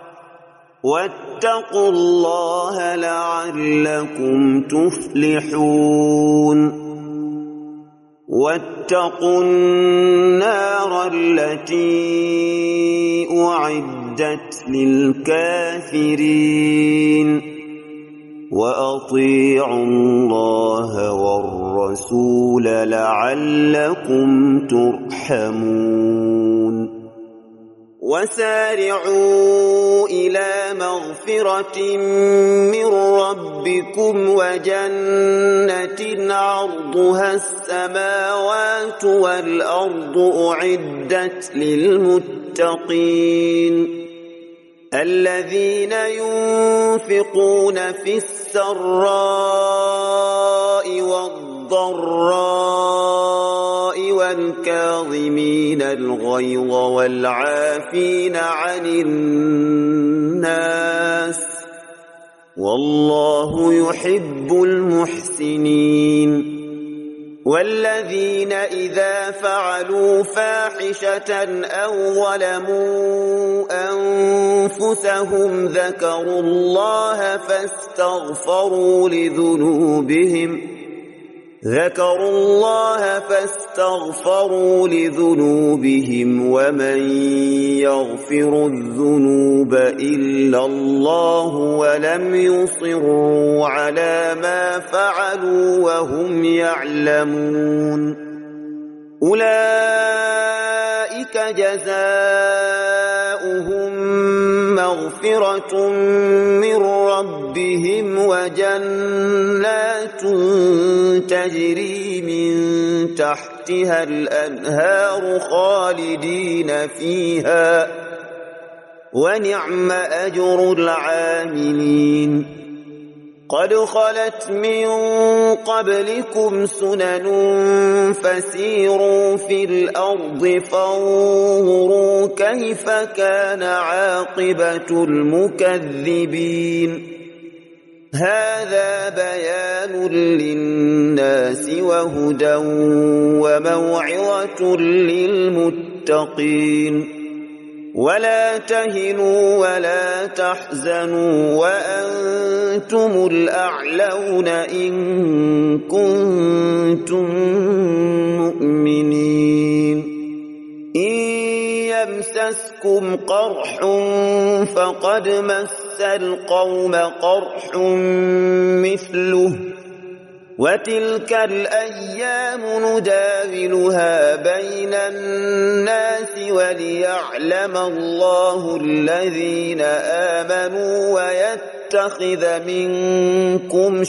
S1: واتقوا الله لعلكم تفلحون واتقوا النار التي أعدت للكافرين وأطيعوا الله والرسول لعلكم ترحمون وسارعوا إلى مغفرة من ربكم وجنة عرضها السماوات والأرض أعدت للمتقين الذين ينفقون في السراء والضراء والكاظمين الغيظ والعافين عن الناس والله يحب المحسنين والذين إذا فعلوا فاحشة أو ظلموا أنفسهم ذكروا الله فاستغفروا لذنوبهم ومن يغفر الذنوب إلا الله ولم يصروا على ما فعلوا وهم يعلمون أولئك جزاؤهم مغفرة من ربهم وجنات تجري من تحتها الأنهار خالدين فيها ونعم أجر العاملين قد خلت من قبلكم سنن فسيروا في الأرض فانظروا كيف كان عاقبة المكذبين هذا بيان للناس وهدى وموعظة للمتقين ولا تهنوا ولا تحزنوا وأنتم الأعلون إن كنتم مؤمنين إن يمسسكم قرح فقد مس القوم قرح مثله وتلك الأيام نداولها بين الناس وليعلم الله الذين آمنوا ويتخذ منكم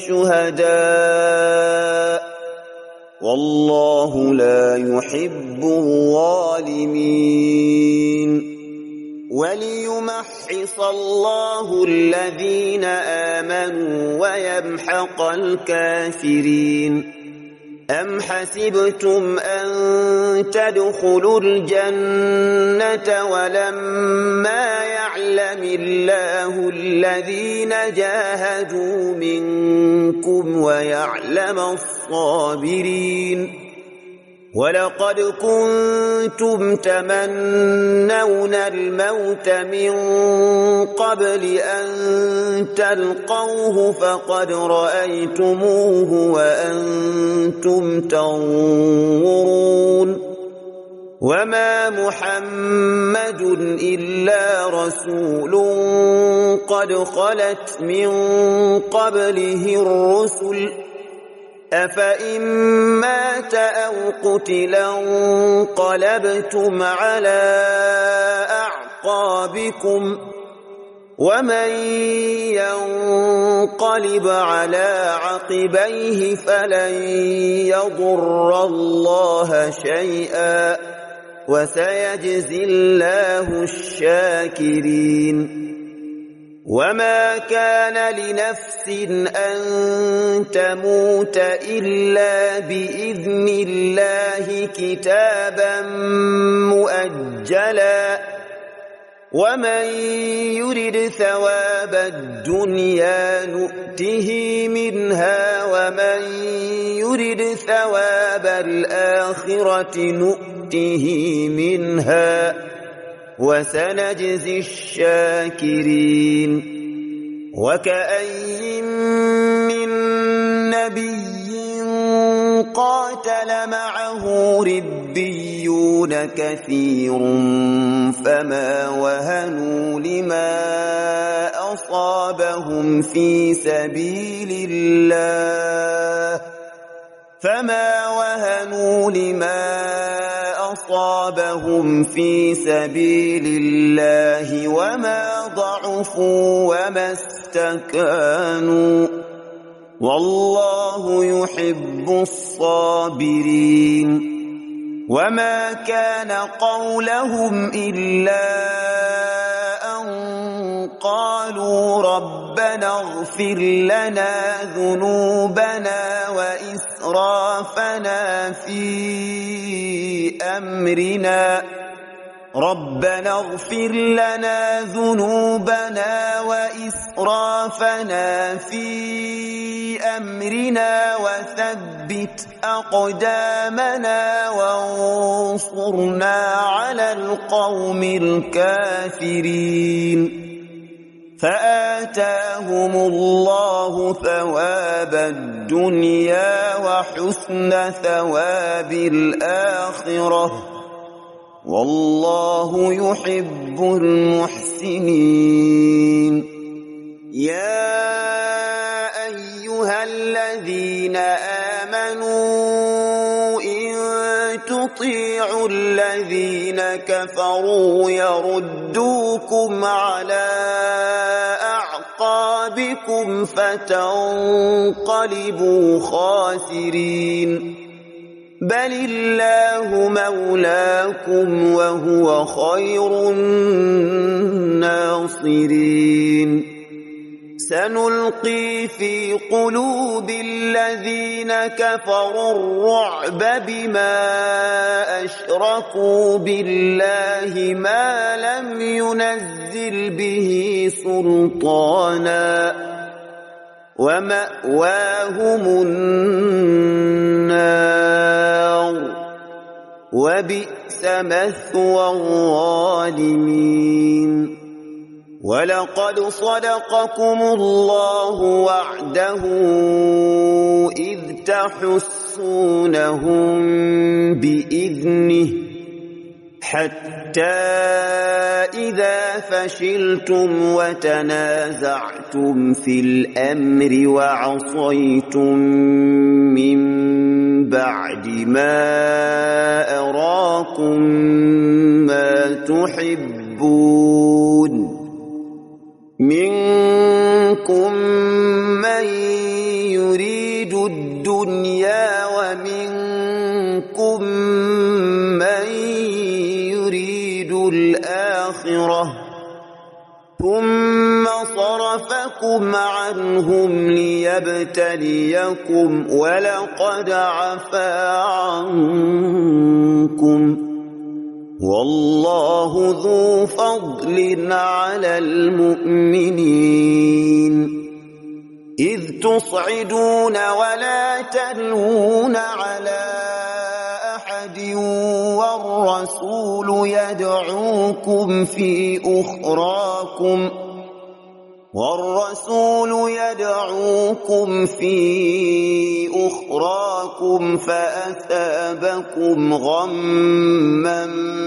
S1: شهداء والله لا يحب الظالمين وليمحص الله الذين آمنوا ويمحق الكافرين أم حسبتم أن تدخلوا الجنة ولما يعلم الله الذين جاهدوا منكم ويعلم الصابرين ولقد كنتم تمنون الموت من قبل أن تلقوه فقد رأيتموه وأنتم تنظرون وما محمد إلا رسول قد خلت من قبله الرسل أفإن مات أو قتلا انقلبتم على أعقابكم ومن ينقلب على عقبيه فلن يضر الله شيئا وسيجزي الله الشاكرين وما كان لنفس أن تموت إلا بإذن الله كتابا مؤجلا ومن يرد ثواب الدنيا نؤته منها ومن يرد ثواب الآخرة نؤته منها وسنجزي الشاكرين وكأي من نبي قاتل معه ربيون كثير فما وهنوا لما أصابهم في سبيل الله أصابهم في سبيل الله وما ضعفوا وما استكانوا والله يحب الصابرين وما كان قولهم إلا أن قالوا ربنا اغفر لنا ذنوبنا وإسرافنا في أمرنا ربنا اغفر لنا ذنوبنا وإسرافنا في أمرنا وثبت أقدامنا وانصرنا على القوم الكافرين فآتاهم الله ثواب الدنيا وحسن ثواب الآخرة والله يحب المحسنين يا أيها الذين آمنوا إن تطيعوا الذين كفروا يردوكم على أعقابكم فتنقلبوا خاسرين بل الله مولاكم وهو خير الناصرين سنلقي في قلوب الذين كفروا الرعب بما أشركوا بالله ما لم ينزل به سلطانا ومأواهم النار وبئس مثوى الظالمين ولقد صدقكم الله وعده إذ تحسونهم بإذنه حتى إذا فشلتم وتنازعتم في الأمر وعصيتم من بعد ما أراكم ما تحبون منكم من يريد الدنيا ومنكم من يريد الآخرة ثم صرفكم عنهم ليبتليكم ولقد عفا عنكم والله ذو فضل على المؤمنين إذ تصعدون ولا تلوون على أحد والرسول يدعوكم في أخراكم فأثابكم غما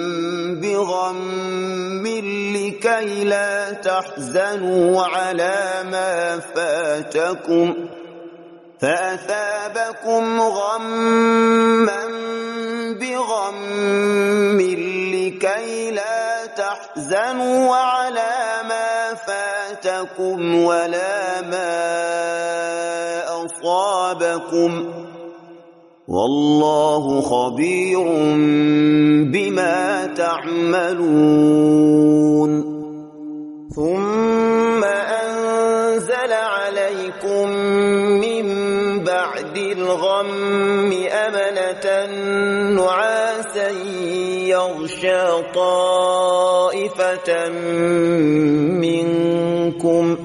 S1: بغم لكي لا تحزنوا على ما فاتكم ولا ما أصابكم والله خبير بما تعملون ثم أنزل عليكم من بعد الغم أمنة نعاسا يغشى طائفة منكم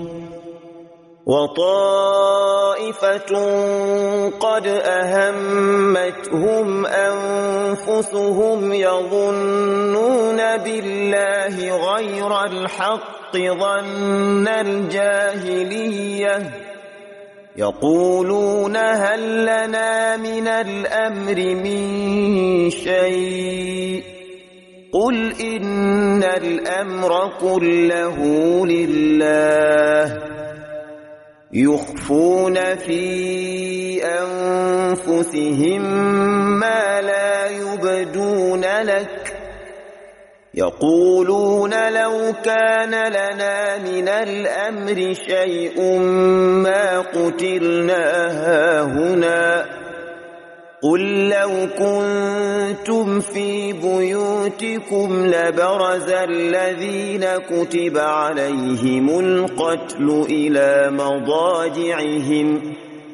S1: وطائفة قد أهمتهم أنفسهم يظنون بالله غير الحق ظن الجاهلية يقولون هل لنا من الأمر من شيء قل إن الأمر كله لله يخفون في أنفسهم ما لا يبدون لك يقولون لو كان لنا من الأمر شيء ما قتلنا هاهنا قل لو كنتم في بيوتكم لبرز الذين كتب عليهم القتل إلى مضاجعهم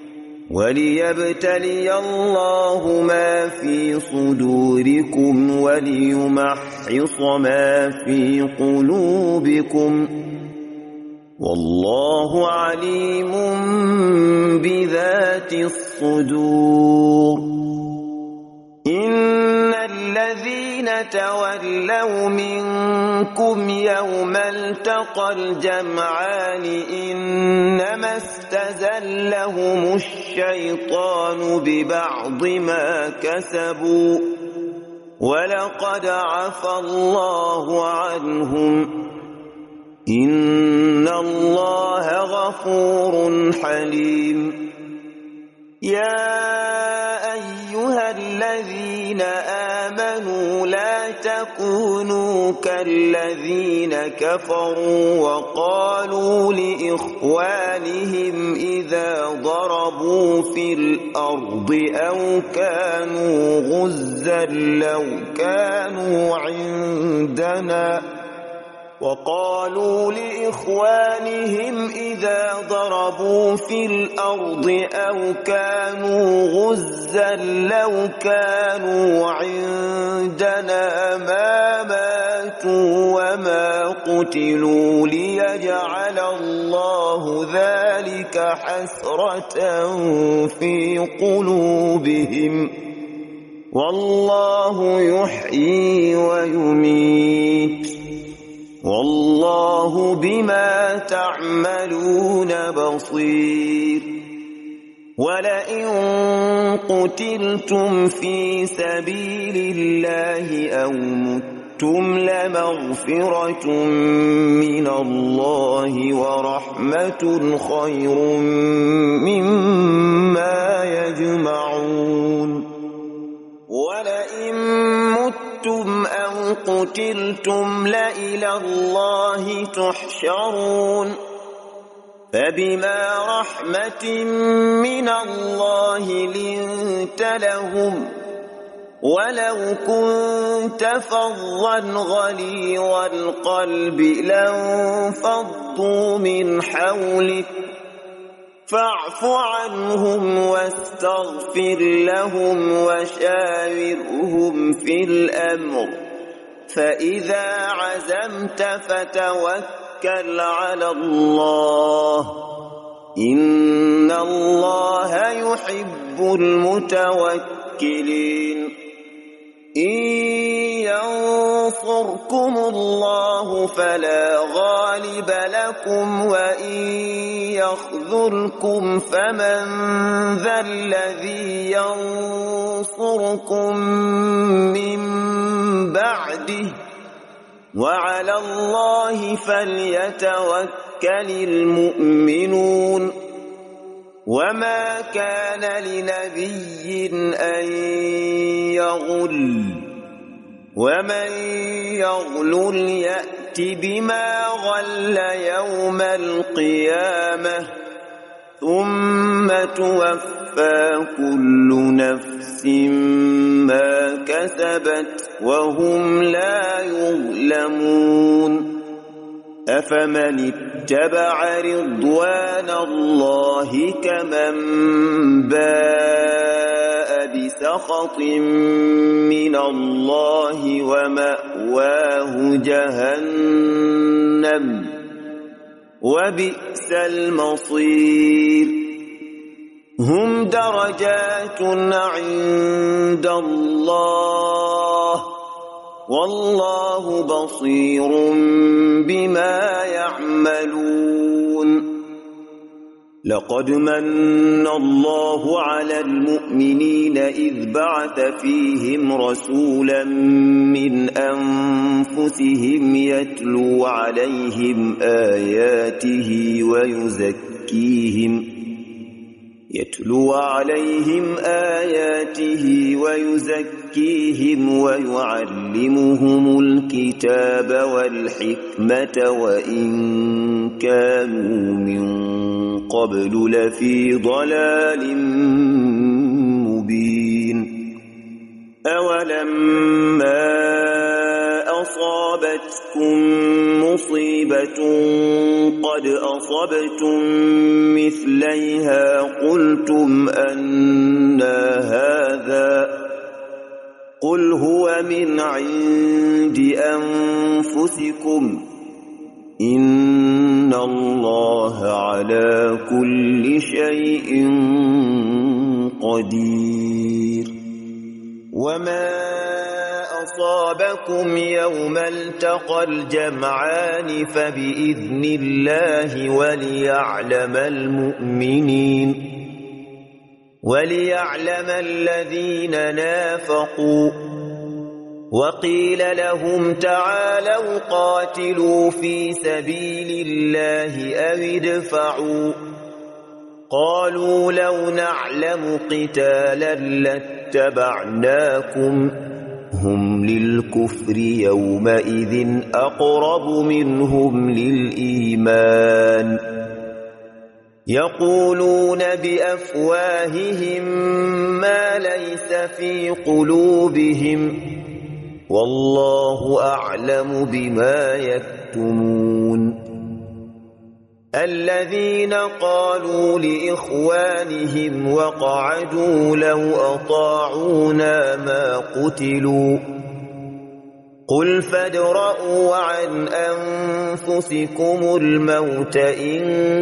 S1: وليبتلي الله ما في صدوركم وليمحص ما في قلوبكم والله عليم بذات الصدور إن الذين تولوا منكم يوم التقى الجمعان إنما استزلهم الشيطان ببعض ما كسبوا ولقد عفا الله عنهم إن الله غفور حليم يا أيها الذين آمنوا لا تكونوا كالذين كفروا وقالوا لإخوانهم إذا ضربوا في الأرض أو كانوا غزا لو كانوا عندنا ما ماتوا ماتوا وما قتلوا ليجعل الله ذلك حسرة في قلوبهم والله يحيي ويميت والله بما تعملون بصير ولئن قتلتم في سبيل الله أو متم لمغفرة من الله ورحمة خير مما يجمعون ولئن متم أو قتلتم لإلى الله تحشرون فبما رحمة من الله لنت لهم ولو كنت فظا غليظ القلب لانفضوا من حولك فاعف عنهم واستغفر لهم وشاورهم في الأمر فإذا عزمت فتوكل على الله إن الله يحب المتوكلين إن ينصركم الله فلا غالب لكم وإن يخذلكم فمن ذا الذي ينصركم من بعده وعلى الله فليتوكل المؤمنون وما كان لنبي أن يغل ومن يغلل يأت بما غل يوم القيامة ثم توفى كل نفس ما كسبت وهم لا يظلمون أفمن اتبع رضوان الله كمن باء بسخط من الله ومأواه جهنم وبئس المصير هم درجات عند الله والله بصير بما يعملون لقد من الله على المؤمنين إذ بعث فيهم رسولا من أنفسهم يتلو عليهم آياته ويزكيهم ويعلمهم الكتاب والحكمة وإن كانوا من قبل لفي ضلال مبين أولما أصابتكم مصيبة قد أصبتم مثليها قلتم أنى هذا قل هو من عند أنفسكم إن الله على كل شيء قدير وما أصابكم يوم التقى الجمعان فبإذن الله وليعلم الذين نافقوا وقيل لهم تعالوا قاتلوا في سبيل الله أو ادفعوا قالوا لو نعلم قتالا لاتبعناكم هم للكفر يومئذ أقرب منهم للإيمان يقولون بأفواههم ما ليس في قلوبهم والله أعلم بما يكتمون الذين قالوا لإخوانهم وقعدوا لو أطاعونا ما قتلوا قل فادرءوا عن أنفسكم الموت إن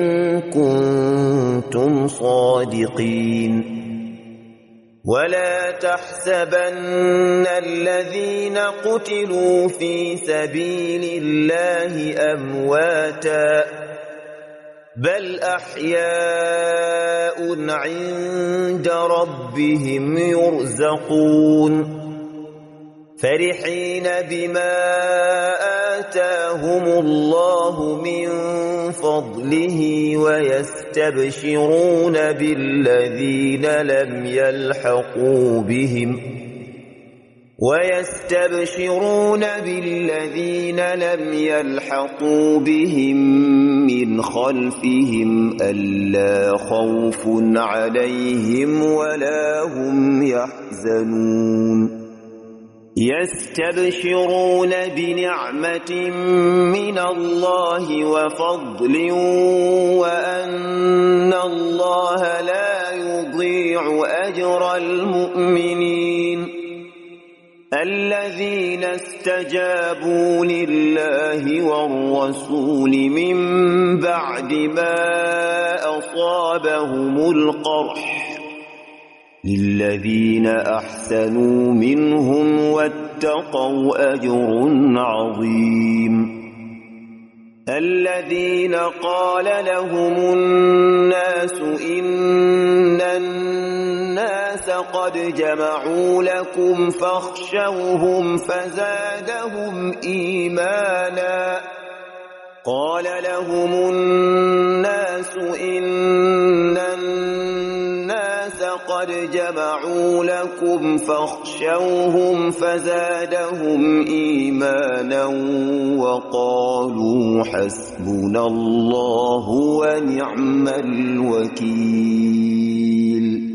S1: كنتم صادقين ولا تحسبن الذين قتلوا في سبيل الله أمواتا بل أحياء عند ربهم يرزقون فرحين بما آتاهم الله من فضله ويستبشرون بالذين لم يلحقوا بهم من خلفهم ألا خوف عليهم ولا هم يحزنون يستبشرون بنعمة من الله وفضل وأن الله لا يضيع أجر المؤمنين الذين استجابوا لله والرسول من بعد ما أصابهم القرح للذين أحسنوا منهم واتقوا أجر عظيم الذين قال لهم الناس إن الناس قد جمعوا لكم فاخشوهم فزادهم إيمانا قال لهم الناس إن الناس قد جمعوا لكم فاخشوهم فزادهم إيمانا وقالوا حسبنا الله ونعم الوكيل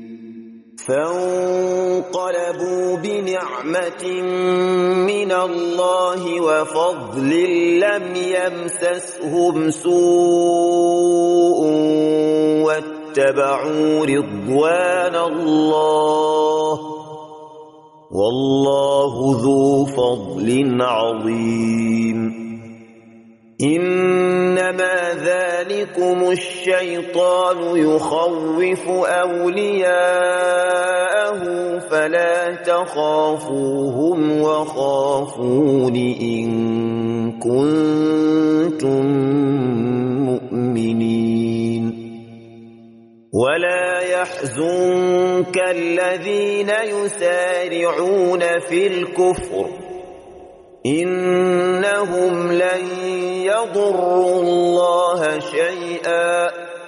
S1: فانقلبوا بنعمة من الله وفضل لم يمسسهم سوء واتبعوا رضوان الله والله ذو فضل عظيم إنما ذلكم الشيطان يخوف أولياءه فلا تخافوهم وخافون إن كنتم مؤمنين ولا يحزنك الذين يسارعون في الكفر إنهم لن يضروا الله شيئا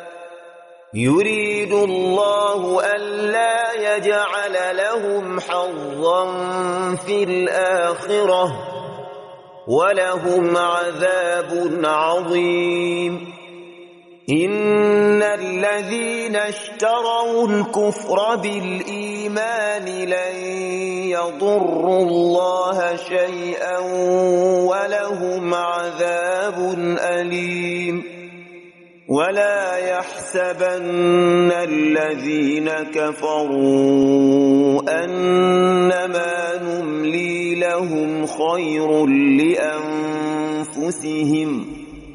S1: يريد الله ألا يجعل لهم حظا في الآخرة ولهم عذاب عظيم إن الذين اشتروا الكفر بالإيمان لن يضروا الله شيئا ولهم عذاب أليم ولا يحسبن الذين كفروا أنما نملي لهم خير لأنفسهم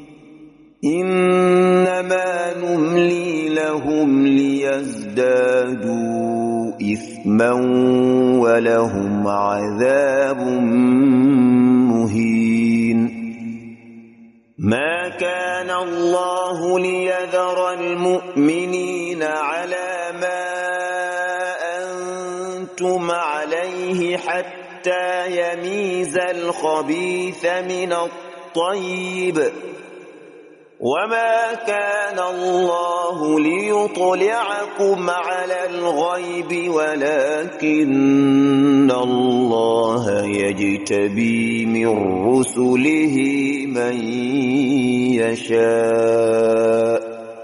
S1: إنما نملي لهم ليزدادوا إثما ولهم عذاب مهين ما كان الله ليذر المؤمنين على ما أنتم عليه حتى يميز الخبيث من الطيب وما كان الله ليطلعكم على الغيب ولكن الله يجتبي من رسله من يشاء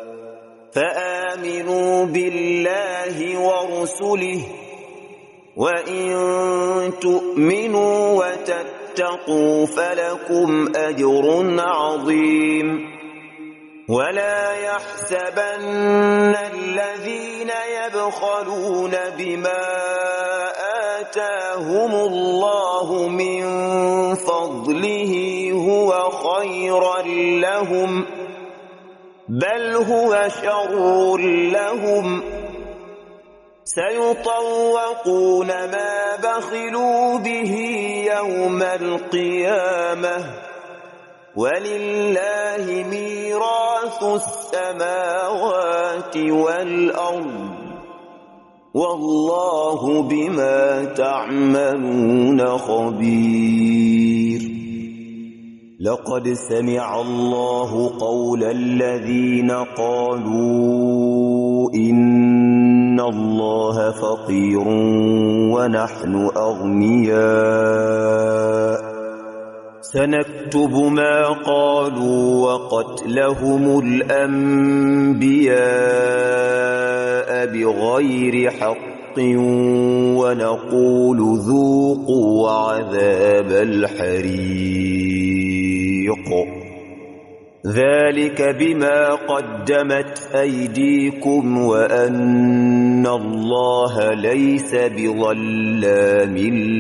S1: فآمنوا بالله ورسله وإن تؤمنوا وتتقوا فلكم أجر عظيم ولا يحسبن الذين يبخلون بما آتاهم الله من فضله هو خيرا لهم بل هو شر لهم سيطوقون ما بخلوا به يوم القيامة ولله ميراث السماوات والأرض والله بما تعملون خبير لقد سمع الله قول الذين قالوا إن الله فقير ونحن أغنياء سنكتب ما قالوا وقتلهم الأنبياء بغير حق ونقول ذوقوا عذاب الحريق ذلك بما قدمت أيديكم وأن الله ليس بظلام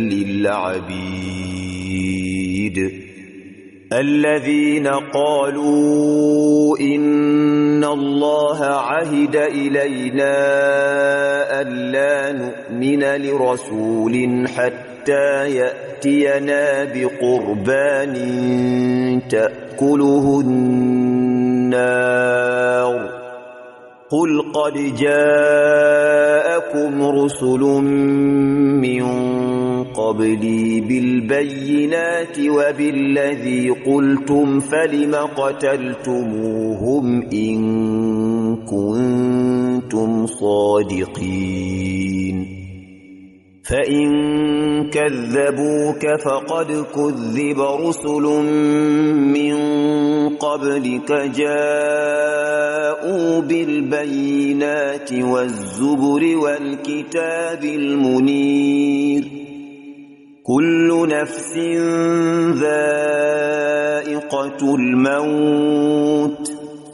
S1: للعبيد الذين قالوا إن الله عهد إلينا ألا نؤمن لرسول حتى يأتينا بقربان تأكله النار قل قد جاءكم رسل من قبلي بالبينات وبالذي قلتم فلم قتلتموهم إن كنتم صادقين فإن كذبوك فقد كذب رسل من قبلك جاءوا بالبينات والزبر والكتاب المنير كل نفس ذائقة الموت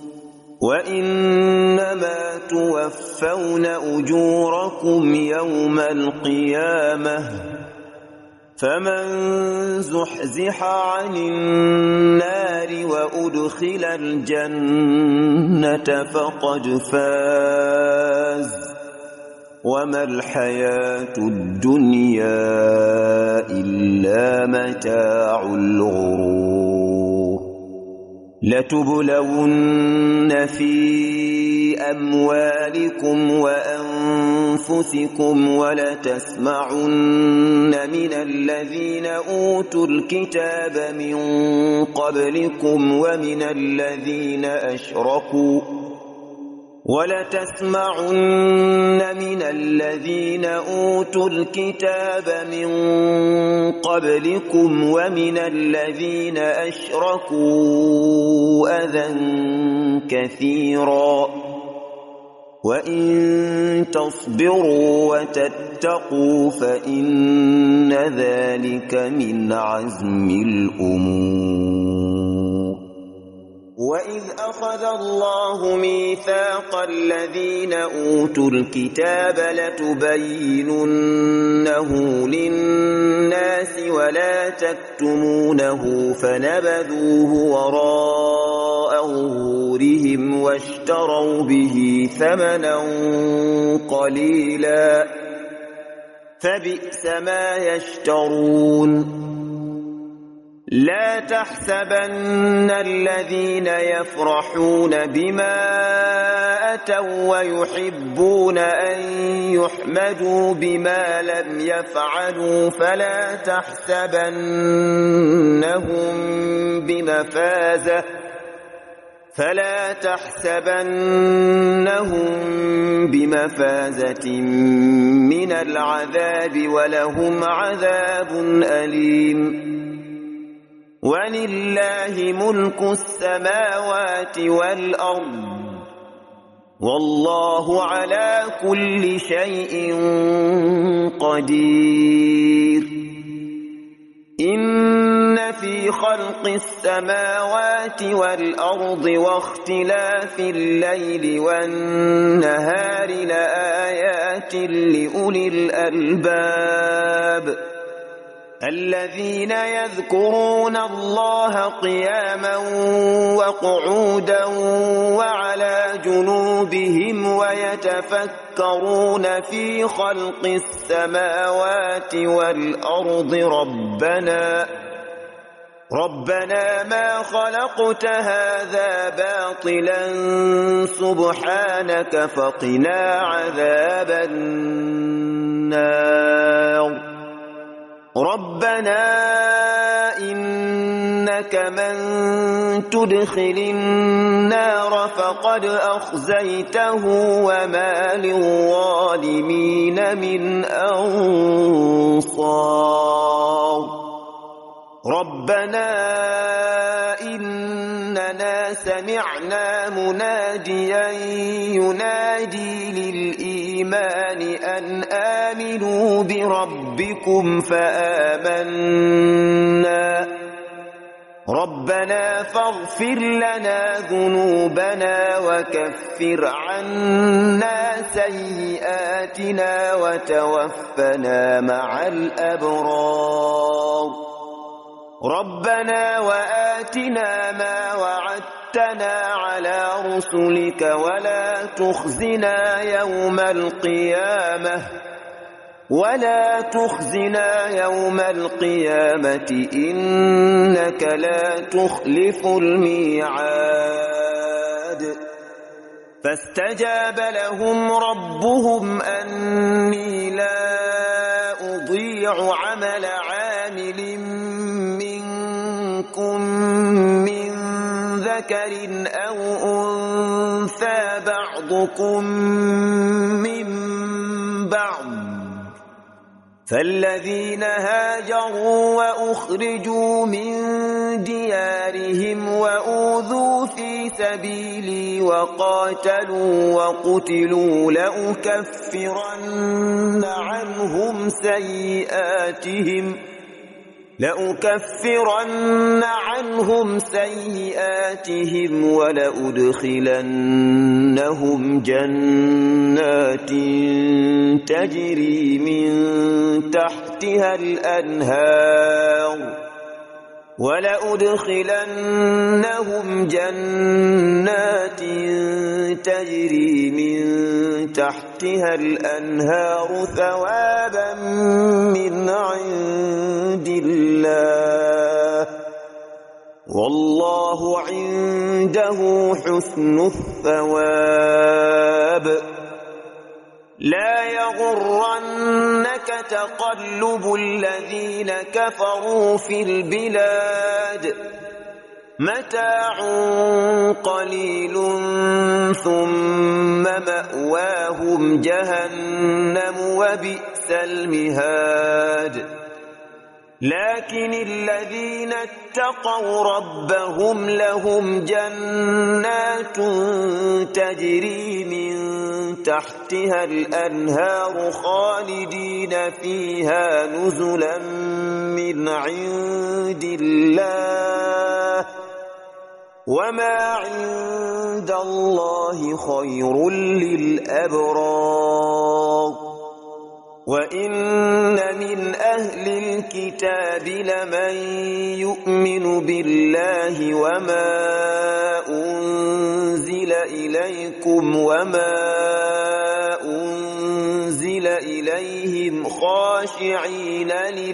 S1: وإنما توفون أجوركم يوم القيامة فمن زحزح عن النار وأدخل الجنة فقد فاز وما الحياة الدنيا إلا متاع الغرور لتبلون في أموالكم وأنفسكم ولتسمعن من الذين أوتوا الكتاب من قبلكم ومن الذين أشركوا أذى كثيرا وإن تصبروا وتتقوا فإن ذلك من عزم الأمور وإذ أخذ الله ميثاق الذين أوتوا الكتاب لتبيننه للناس ولا تكتمونه فنبذوه وراء ظهورهم واشتروا به ثمنا قليلا فبئس ما يشترون لا تحسبن الذين يفرحون بما أتوا ويحبون أن يحمدوا بما لم يفعلوا فلا تحسبنهم بمفازة من العذاب ولهم عذاب أليم ولله ملك السماوات والأرض والله على كل شيء قدير إن في خلق السماوات والأرض واختلاف الليل والنهار لآيات لأولي الألباب الذين يذكرون الله قياما وقعودا وعلى جنوبهم ويتفكرون في خلق السماوات والأرض ربنا ما خلقت هذا باطلا سبحانك فقنا عذاب النار ربنا إنك من تدخل النار فقد أخزيته وما للظالمين من أنصار ربنا إننا سمعنا مناديا ينادي للإيمان أن آمنوا بربكم فآمنا ربنا فاغفر لنا ذنوبنا وكفر عنا سيئاتنا وتوفنا مع الأبرار ربنا وآتنا ما وعدتنا على رسلك ولا تخزنا يوم القيامة إنك لا تخلف الميعاد فاستجاب لهم ربهم أني لا أضيع عمل عامل منكم من ذكر أو أنثى بعضكم من بعض فالذين هاجروا وأخرجوا من ديارهم وأوذوا في سبيلي وقاتلوا وقتلوا لأكفرن عنهم سيئاتهم ولأدخلنهم جنات تجري من تحتها الأنهار ثوابا من عند الله والله عنده حسن الثواب لا يغرنك تقلب الذين كفروا في البلاد متاع قليل ثم مأواهم جهنم وبئس المهاد لكن الذين اتقوا ربهم لهم جنات تجري من تحتها الأنهار خالدين فيها نزلا من عند الله وما عند الله خير للأبرار وإن من أهل الكتاب لمن يؤمن بالله وما أنزل إليكم وما أنزل إليهم خاشعين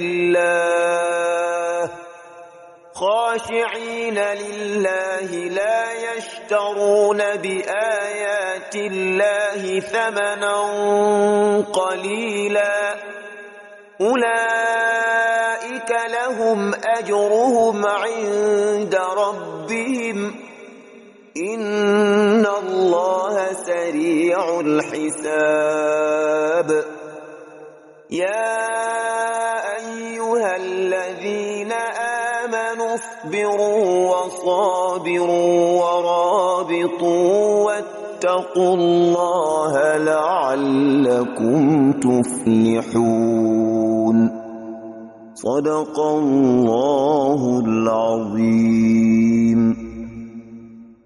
S1: لله لا يشترون بآيات الله ثمنا قليلا أولئك لهم أجرهم عند ربهم إن الله سريع الحساب يا أيها الذين آمنوا اصبروا وصابروا ورابطوا واتقوا الله لعلكم تفلحون صدق الله العظيم.